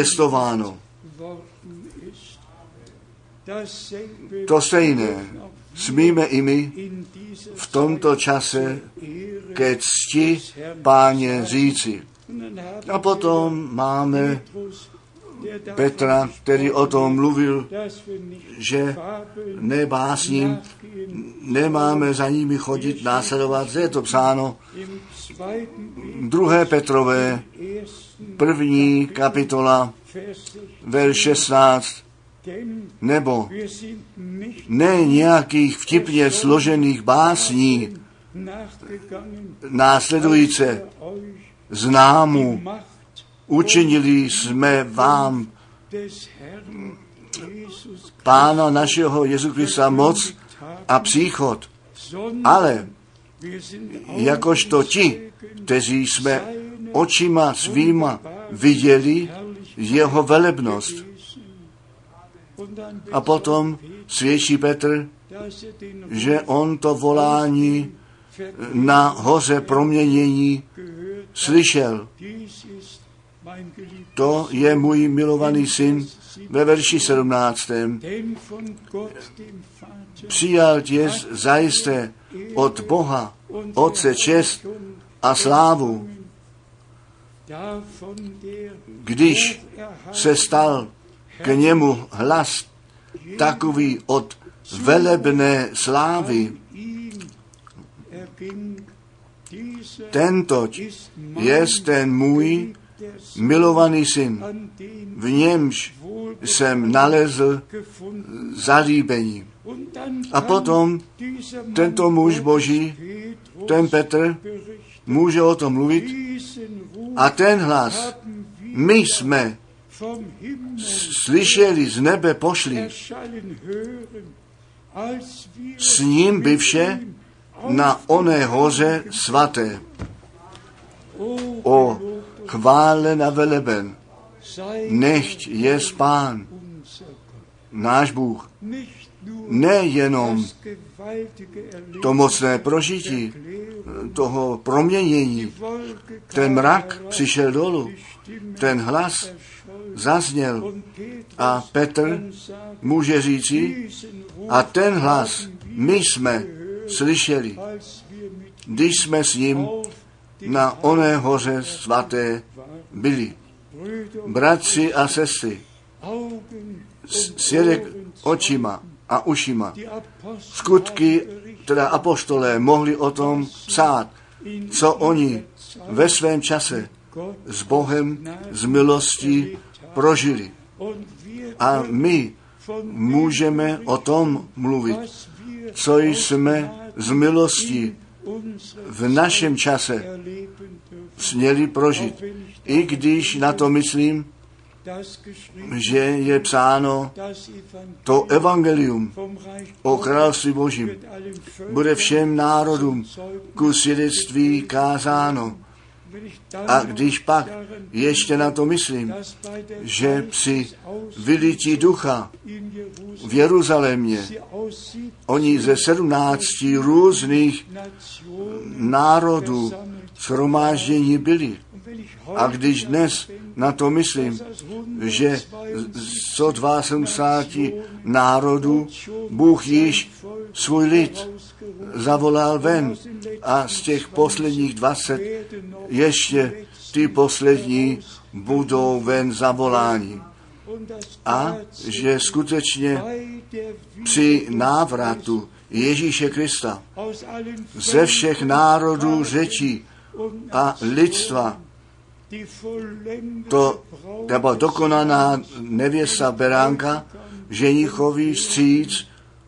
zvěstováno. To stejné smíme i my v tomto čase ke cti Páně říci. A potom máme Petra, který o tom mluvil, že ne básním, nemáme za nimi chodit, následovat. Je to psáno 2. Petrové, 1. kapitola, verš 16, nebo ne nějakých vtipně složených básní následujíce známu, učinili jsme vám Pána našeho Jezu Krista moc a příchod, ale jakožto ti, kteří jsme očima svýma viděli jeho velebnost. A potom svědčí Petr, že on to volání na hoře proměnění slyšel. To je můj milovaný syn ve verši 17. Přijal tě zajisté od Boha, Otce čest a slávu, když se stal k němu hlas takový od velebné slávy. Tentoť je ten můj milovaný syn, v němž jsem nalezl zalíbení. A potom tento muž Boží, ten Petr, může o tom mluvit a ten hlas my jsme slyšeli z nebe pošli. S ním bivše na oné hoře svaté. O chválen a veleben, nechť je Pán, náš Bůh. Nejenom to mocné prožití, toho proměnění, ten mrak přišel dolů, ten hlas zazněl a Petr může říci, a ten hlas my jsme slyšeli, když jsme s ním na oné hoře svaté byli. Bratři a sestry, svědek očima a ušima, skutky, teda apoštolé, mohli o tom psát, co oni ve svém čase s Bohem, z milostí prožili. A my můžeme o tom mluvit, co jsme z milostí v našem čase směli prožít. I když na to myslím, že je psáno, to evangelium o království Božím bude všem národům ku svědectví kázáno. A když pak ještě na to myslím, že při vylití ducha v Jeruzalémě oni ze 17 různých národů shromáždění byli. A když dnes na to myslím, že 172 národů Bůh již svůj lid zavolal ven a z těch posledních 20 ještě ty poslední budou ven zavoláni. A že skutečně při návratu Ježíše Krista ze všech národů, řečí a lidstva to byla dokonaná nevěsta beránka ženichovi vstříc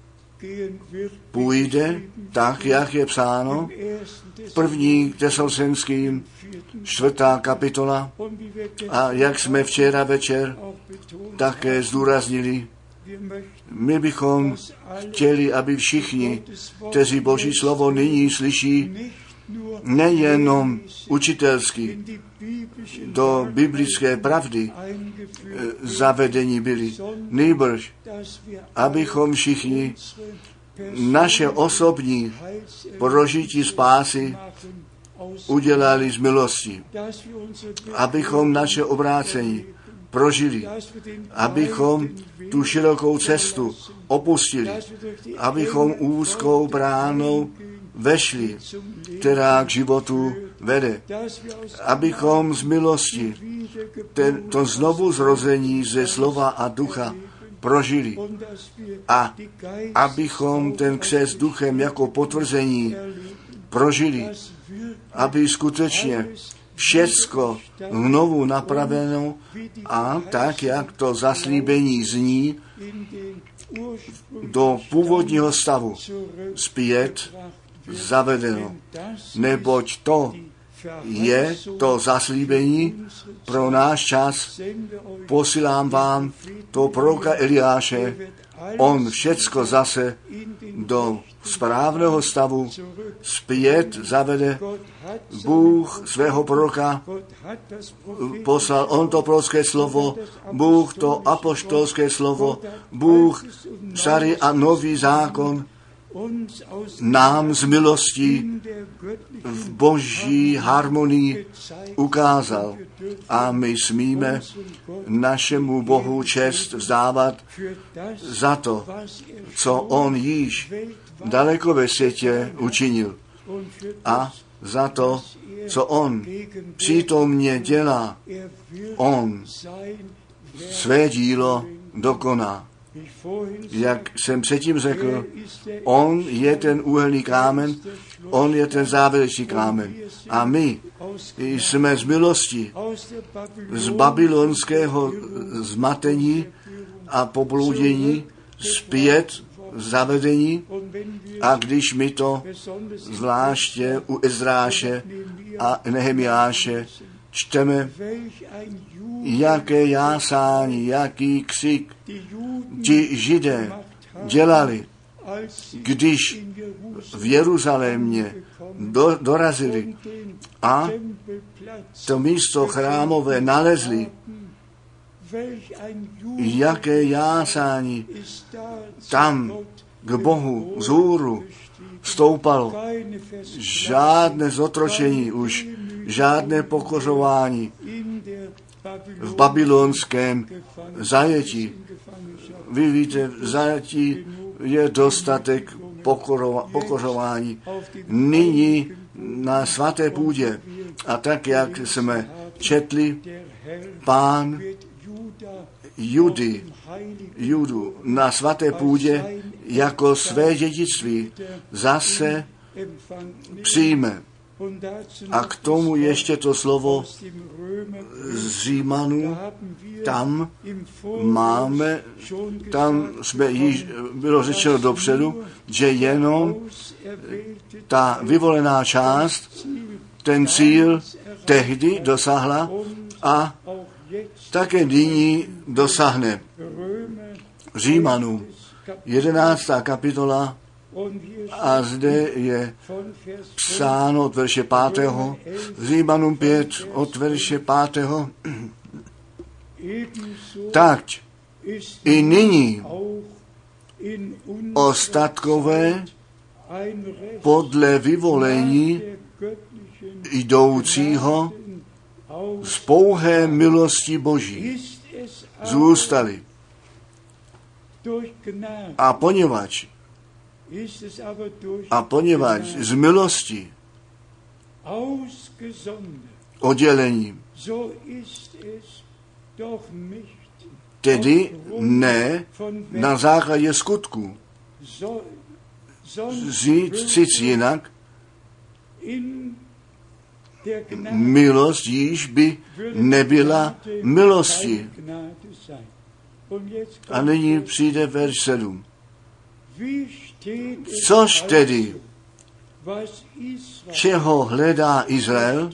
půjde tak, jak je psáno v 1. Tesalonickým 4. kapitola a jak jsme včera večer také zdůraznili, my bychom chtěli, aby všichni, kteří Boží slovo nyní slyší, nejenom učitelsky do biblické pravdy zavedení byli, nýbrž, abychom všichni naše osobní prožití spásy udělali z milosti, abychom naše obrácení prožili, abychom tu širokou cestu opustili, abychom úzkou bránou vešli, která k životu vede, abychom z milosti to znovu zrození ze slova a ducha prožili a abychom ten křest duchem jako potvrzení prožili, aby skutečně všecko znovu napraveno a tak, jak to zaslíbení zní, do původního stavu zpět zavedeno. Neboť to je to zaslíbení pro náš čas. Posílám vám to proroka Eliáše. On všecko zase do správného stavu zpět zavede. Bůh svého proroka poslal, on to prorocké slovo, Bůh to apoštolské slovo, Bůh starý a nový zákon nám z milostí v boží harmonii ukázal. A my smíme našemu Bohu čest vzdávat za to, co on již daleko ve světě učinil. A za to, co on přítomně dělá, on své dílo dokoná. Jak jsem předtím řekl, on je ten úhelný kámen, on je ten závěrečný kámen. A my jsme z milosti, z babylonského zmatení a pobloudění zpět zavedení. A když my to zvláště u Ezráše a Nehemiáše čteme, jaké jásání, jaký křik ti Židé dělali, když v Jeruzalémě dorazili a to místo chrámové nalezli, jaké jásání tam k Bohu vzhůru stoupalo. Žádné zotročení už, žádné pokořování v babylonském zajetí. Vy víte, v zajetí je dostatek pokořování. Nyní na svaté půdě. A tak, jak jsme četli, Pán Judu na svaté půdě jako své dědictví zase přijme. A k tomu ještě to slovo z Římanů, tam jsme již, bylo řečeno dopředu, že jenom ta vyvolená část, ten cíl tehdy dosáhla a také nyní dosáhne. Římanům 11. kapitola a zde je psáno od verše 5. Římanům 5 od verše 5. Tak i nyní ostatkové podle vyvolení jdoucího z pouhé milosti Boží zůstali. A poněvadž z milosti oddělením, tedy ne na základě skutků, říct jinak, milost již by nebyla milosti. A nyní přijde verš 7. Což tedy, čeho hledá Izrael,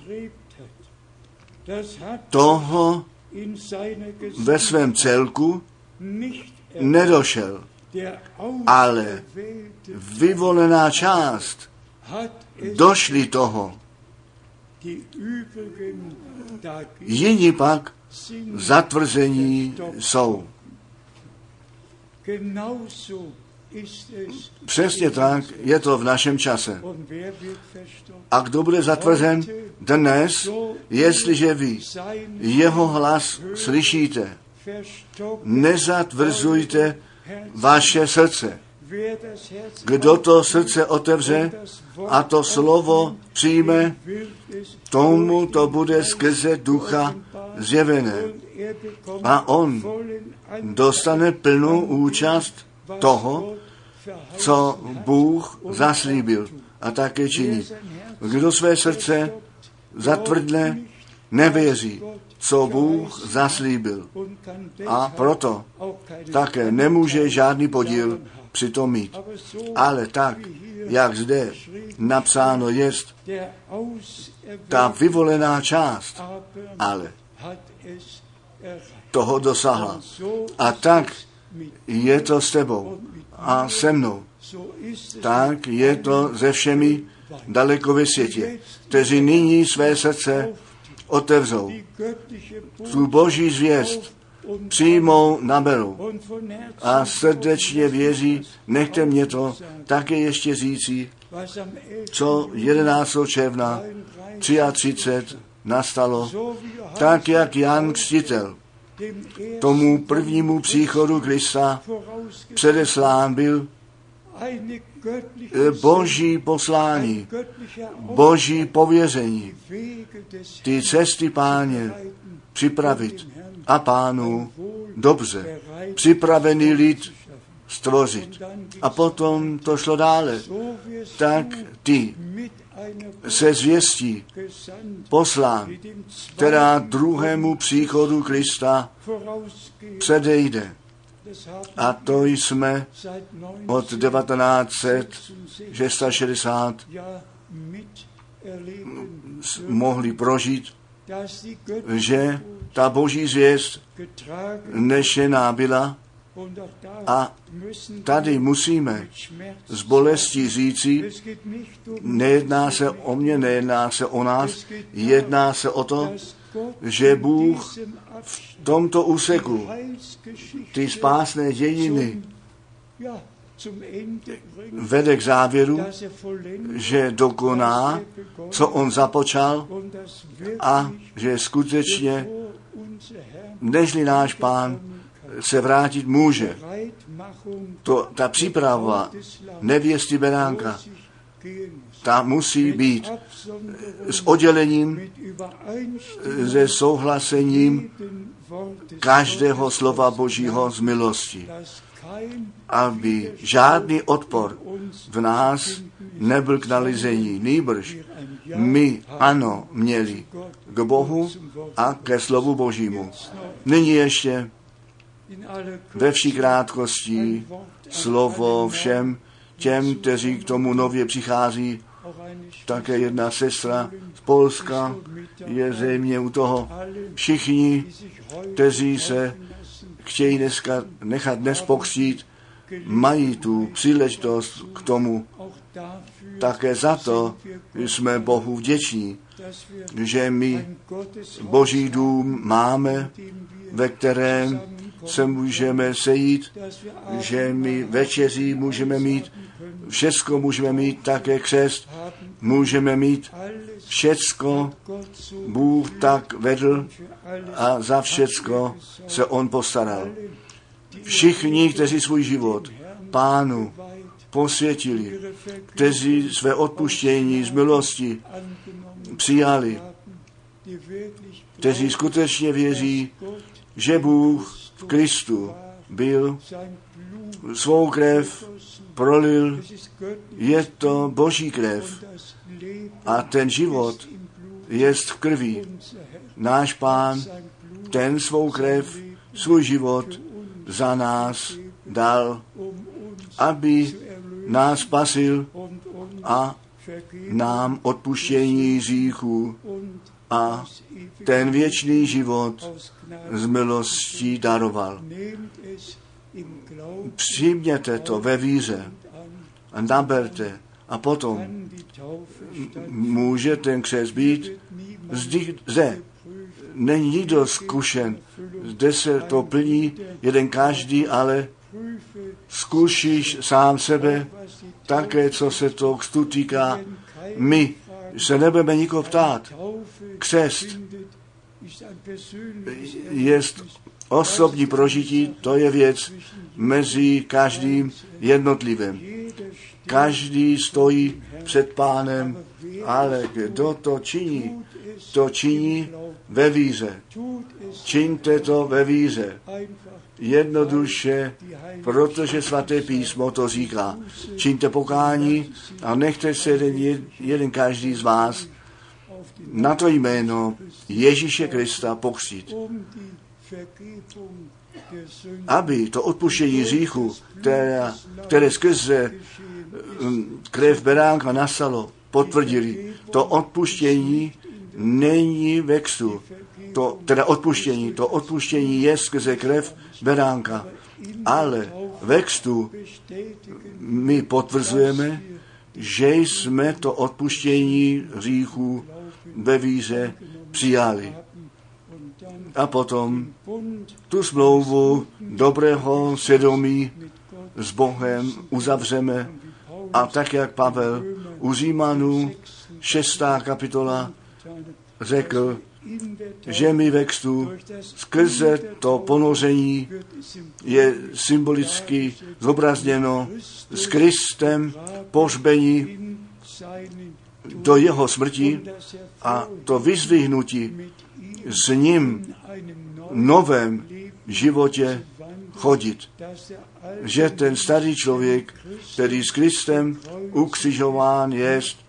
toho ve svém celku nedošel, ale vyvolená část došli toho. Jiní pak zatvrzení jsou. Přesně tak je to v našem čase. A kdo bude zatvrzen dnes, jestliže vy jeho hlas slyšíte, nezatvrzujte vaše srdce. Kdo to srdce otevře a to slovo přijme, tomu to bude skrze ducha zjevené. A on dostane plnou účast toho, co Bůh zaslíbil a také činí. Kdo své srdce zatvrdne, nevěří, co Bůh zaslíbil. A proto také nemůže žádný podíl při tom mít. Ale tak, jak zde napsáno jest, ta vyvolená část, ale toho dosáhla. A tak je to s tebou a se mnou. Tak je to se všemi daleko ve světě, kteří nyní své srdce otevřou. Tu boží zvěst přijmou, naberou a srdečně věří. Nechte mě to také ještě říci, co 11. června 33 nastalo, tak jak Jan Křtitel tomu prvnímu příchodu Krista předeslán byl boží poslání, boží pověření, ty cesty Páně připravit a Pánu dobře připravený lid stvořit. A potom to šlo dále. Tak ty se zvěstí poslán, která druhému příchodu Krista předejde. A to jsme od 1966 mohli prožít, že ta boží zvěst nešená byla. A tady musíme s bolestí říci, nejedná se o mě, nejedná se o nás, jedná se o to, že Bůh v tomto úseku ty spásné dějiny vede k závěru, že dokoná, co on započal a že skutečně, nežli náš Pán se vrátit může. Ta příprava nevěsty beránka, ta musí být s oddělením, se souhlasením každého slova Božího z milosti, aby žádný odpor v nás nebyl k nalezení. Nýbrž my ano měli k Bohu a ke slovu Božímu. Nyní ještě ve vší krátkosti slovo všem těm, kteří k tomu nově přichází. Také jedna sestra z Polska je zřejmě u toho. Všichni, kteří se chtějí dneska nechat dnes pokřtít, mají tu příležitost k tomu. Také za to jsme Bohu vděční, že my Boží dům máme, ve kterém se můžeme sejít, že my večeří můžeme mít, všecko můžeme mít, také křest můžeme mít, všecko Bůh tak vedl a za všecko se on postaral. Všichni, kteří svůj život Pánu posvětili, kteří své odpuštění z milosti přijali, kteří skutečně věří, že Bůh v Kristu byl, svou krev prolil, je to Boží krev a ten život je v krvi. Náš Pán, ten svou krev, svůj život za nás dal, aby nás spasil a nám odpuštění hříchů a ten věčný život z milostí daroval. Přijměte to ve víře a naberte a potom může ten křest být zde. Není nikdo zkušen, zde se to plní jeden každý, ale zkušíš sám sebe, také co se to křtu týká. My se nebudeme nikoho ptát. Křest je osobní prožití, to je věc mezi každým jednotlivým. Každý stojí před Pánem, ale kdo to činí ve víře. Čiňte to ve víře. Jednoduše, protože svaté písmo to říká. Čiňte pokání a nechte se jeden každý z vás na to jméno Ježíše Krista pokřtít. Aby to odpuštění hříchu, které skrze krev beránka nastalo, potvrdili. To odpuštění není ve křtu. To odpuštění je skrze krev beránka. Ale ve křtu my potvrzujeme, že jsme to odpuštění hříchů ve víře přijali. A potom tu smlouvu dobrého svědomí s Bohem uzavřeme. A tak, jak Pavel u Římanů 6. kapitola řekl, že my ve křtu skrze to ponoření je symbolicky zobrazněno s Kristem pohřbení do jeho smrti a to vyzdvihnutí s ním novém životě chodit. Že ten starý člověk, který s Kristem ukřižován jest,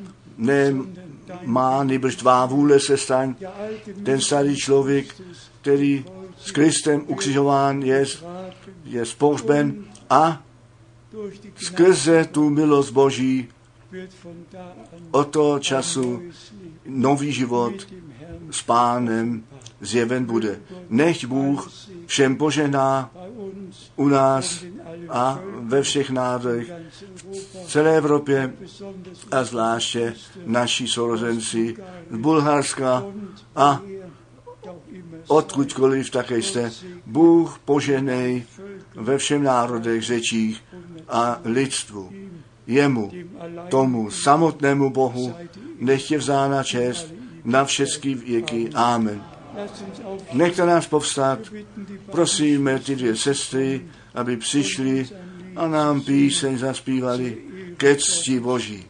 nemá nýbrž tvá vůle se staň. Ten starý člověk, který s Kristem ukřižován je pohřben a skrze tu milost Boží od toho času nový život s Pánem zjeven bude. Nechť Bůh všem požehná u nás a ve všech národech v celé Evropě a zvláště naši sourozenci z Bulharska a odkudkoliv také jste. Bůh požehnej ve všem národech, řečích a lidstvu. Jemu, tomu samotnému Bohu, nech je vzána čest na všechny věky. Amen. Nechte nás povstat, prosíme ty dvě sestry, aby přišli a nám píseň zaspívali ke cti Boží.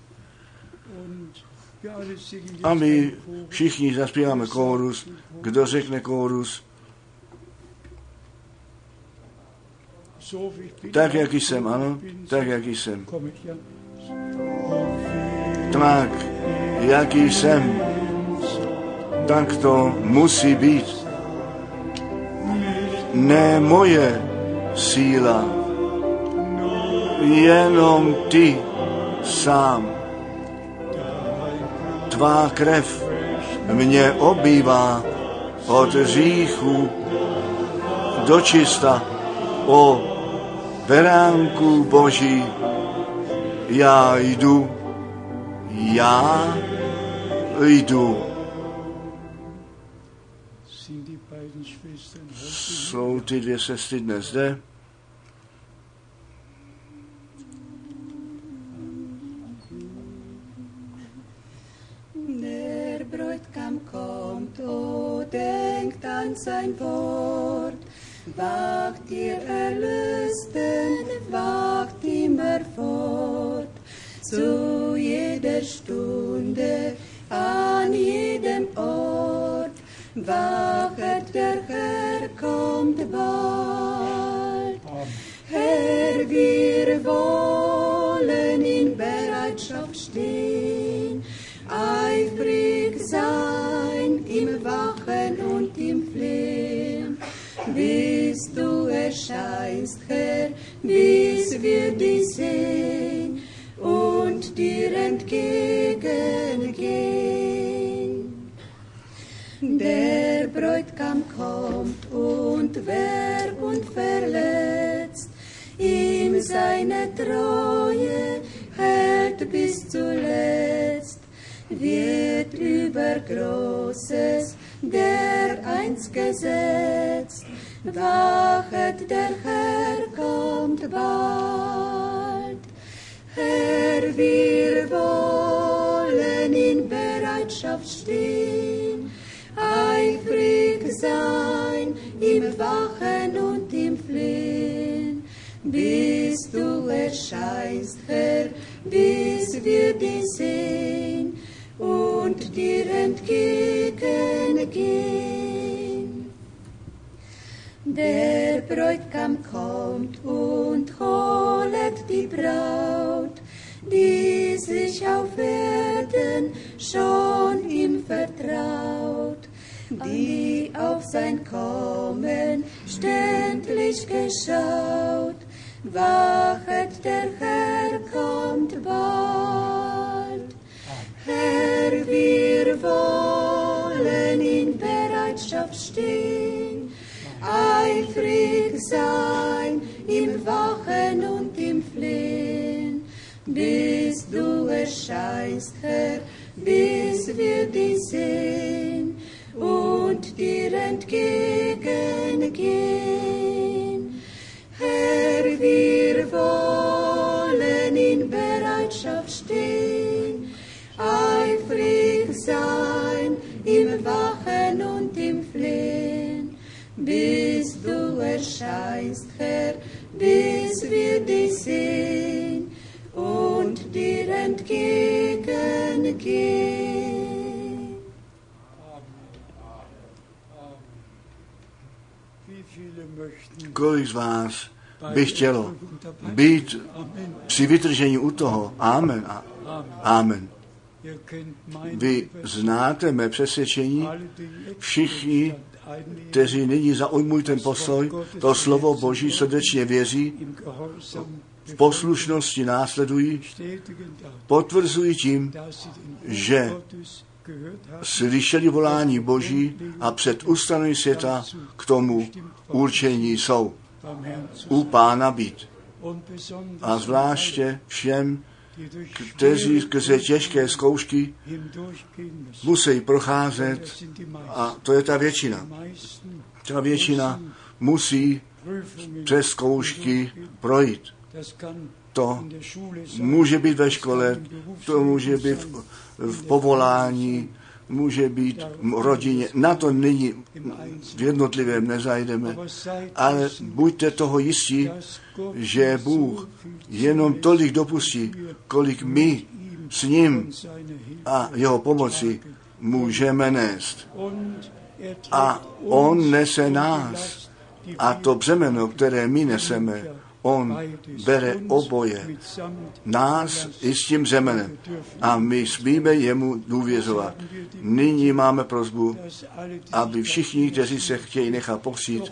A my všichni zaspíváme kórus. Kdo řekne kórus? Tak, jak jsem, ano, tak, jak jsem. Tak, jaký jsem, tak to musí být. Ne moje síla, jenom ty sám. Tvá krev mě obývá od hříchu do čista. O beránku Boží, já jdu. Jsou ty dvě sestry dnes zde? Der Bräutigam kommt, o denkt an sein Wort. Wacht ihr Erlösten, wacht immer fort. Zu jeder Stunde, an jedem Ort. Wachet, der Herr kommt bald. Herr, wir wollen in Bereitschaft stehen, eifrig sein im Wachen und im Flehen, bis du erscheinst, Herr, bis wir dich sehen und dir entgegengehen. Der Bräutigam kommt und wer und verletzt ihm seine Treue hält bis zuletzt, wird über Großes der einst gesetzt. Wachet, der Herr kommt bald. Herr, wir wollen in Bereitschaft stehen, eifrig sein im Wachen und im Flehen, bis du erscheinst, Herr, bis wir dich sehen und dir entgegengehen. Der Bräutigam kommt und holet die Braut, die sich auf Erden schon ihm vertraut, die auf sein Kommen stündlich geschaut. Wachet, der Herr kommt bald. Herr, wir wollen in Bereitschaft stehen, eifrig sein im Wachen und im Flehen, bis du erscheinst, Herr, bis wir dich sehen und dir entgegengehen. Herr, wir wollen in Bereitschaft stehen, eifrig sein im Wachen und im Flehen, bis du erscheinst, Herr, bis wir dich sehen und dir entgegengehen. Kolik z vás by chtělo být při vytržení u toho? Amen. Amen. Vy znáte mé přesvědčení, všichni, kteří nyní zaujmují ten postoj, to slovo Boží srdečně věří, v poslušnosti následují, potvrzují tím, že slyšeli volání Boží a před ustanovením světa k tomu určení jsou u Pána být. A zvláště všem, kteří skrze těžké zkoušky musí procházet, a to je ta většina. Ta většina musí přes zkoušky projít. To může být ve škole, to může být v povolání, může být v rodině. Na to nyní v jednotlivém nezajdeme, ale buďte toho jistí, že Bůh jenom tolik dopustí, kolik my s ním a jeho pomoci můžeme nést. A on nese nás. A to břemeno, které my neseme, on bere oboje, nás i s tím břemenem. A my smíme jemu důvěřovat. Nyní máme prosbu, aby všichni, kteří se chtějí nechat pokřtít,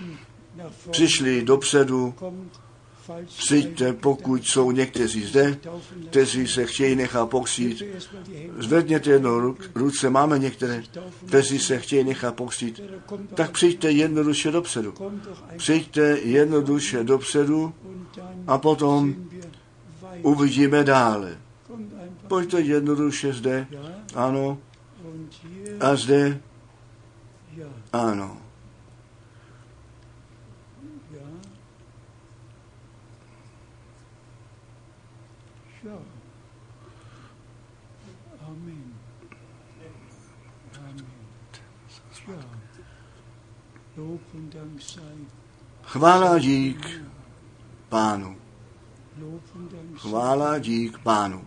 přišli dopředu. Přijďte, pokud jsou někteří zde, kteří se chtějí nechat pokřtít. Zvedněte jednou ruce, máme některé, kteří se chtějí nechat pokřtít. Tak přijďte jednoduše dopředu. Přijďte jednoduše dopředu a potom uvidíme dále. Pojďte jednoduše zde, ano, a zde, ano. Chvála dík Pánu. Chvála dík Pánu.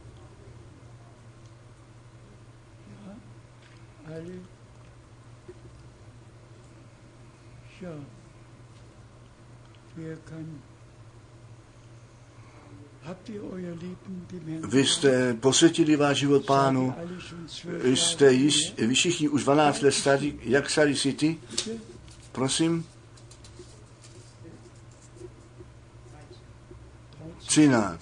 Vy jste posvětili váš život Pánu, jste vy všichni už 12 let starý, jak starý jsi ty? Prosím? 13.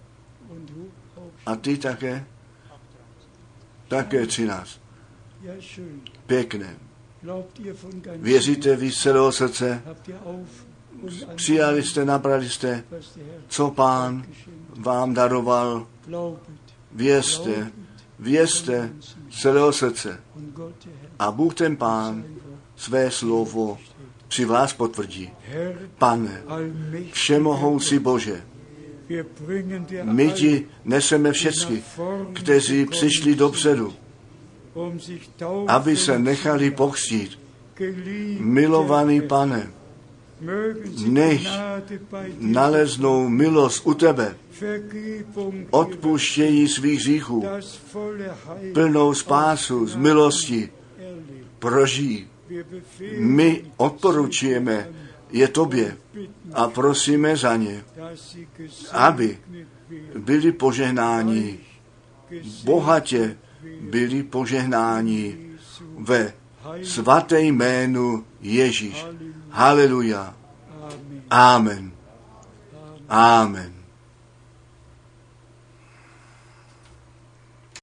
A ty také? Také 13. Pěkné. Věříte vy z celého srdce? Přijali jste, nabrali jste, co Pán vám daroval. Věřte, věřte z celého srdce. A Bůh ten Pán své slovo při vás potvrdí. Pane, všemohoucí Bože, my ti neseme všechny, kteří přišli dopředu. aby se nechali pokřtít. Milovaný Pane, nech naleznou milost u tebe, odpuštění svých hříchů, plnou spásu z milosti prožijí. My odporučujeme je tobě a prosíme za ně, aby byli požehnáni, bohatě byli požehnáni ve svaté jménu Ježíš. Haleluja. Amen. Amen.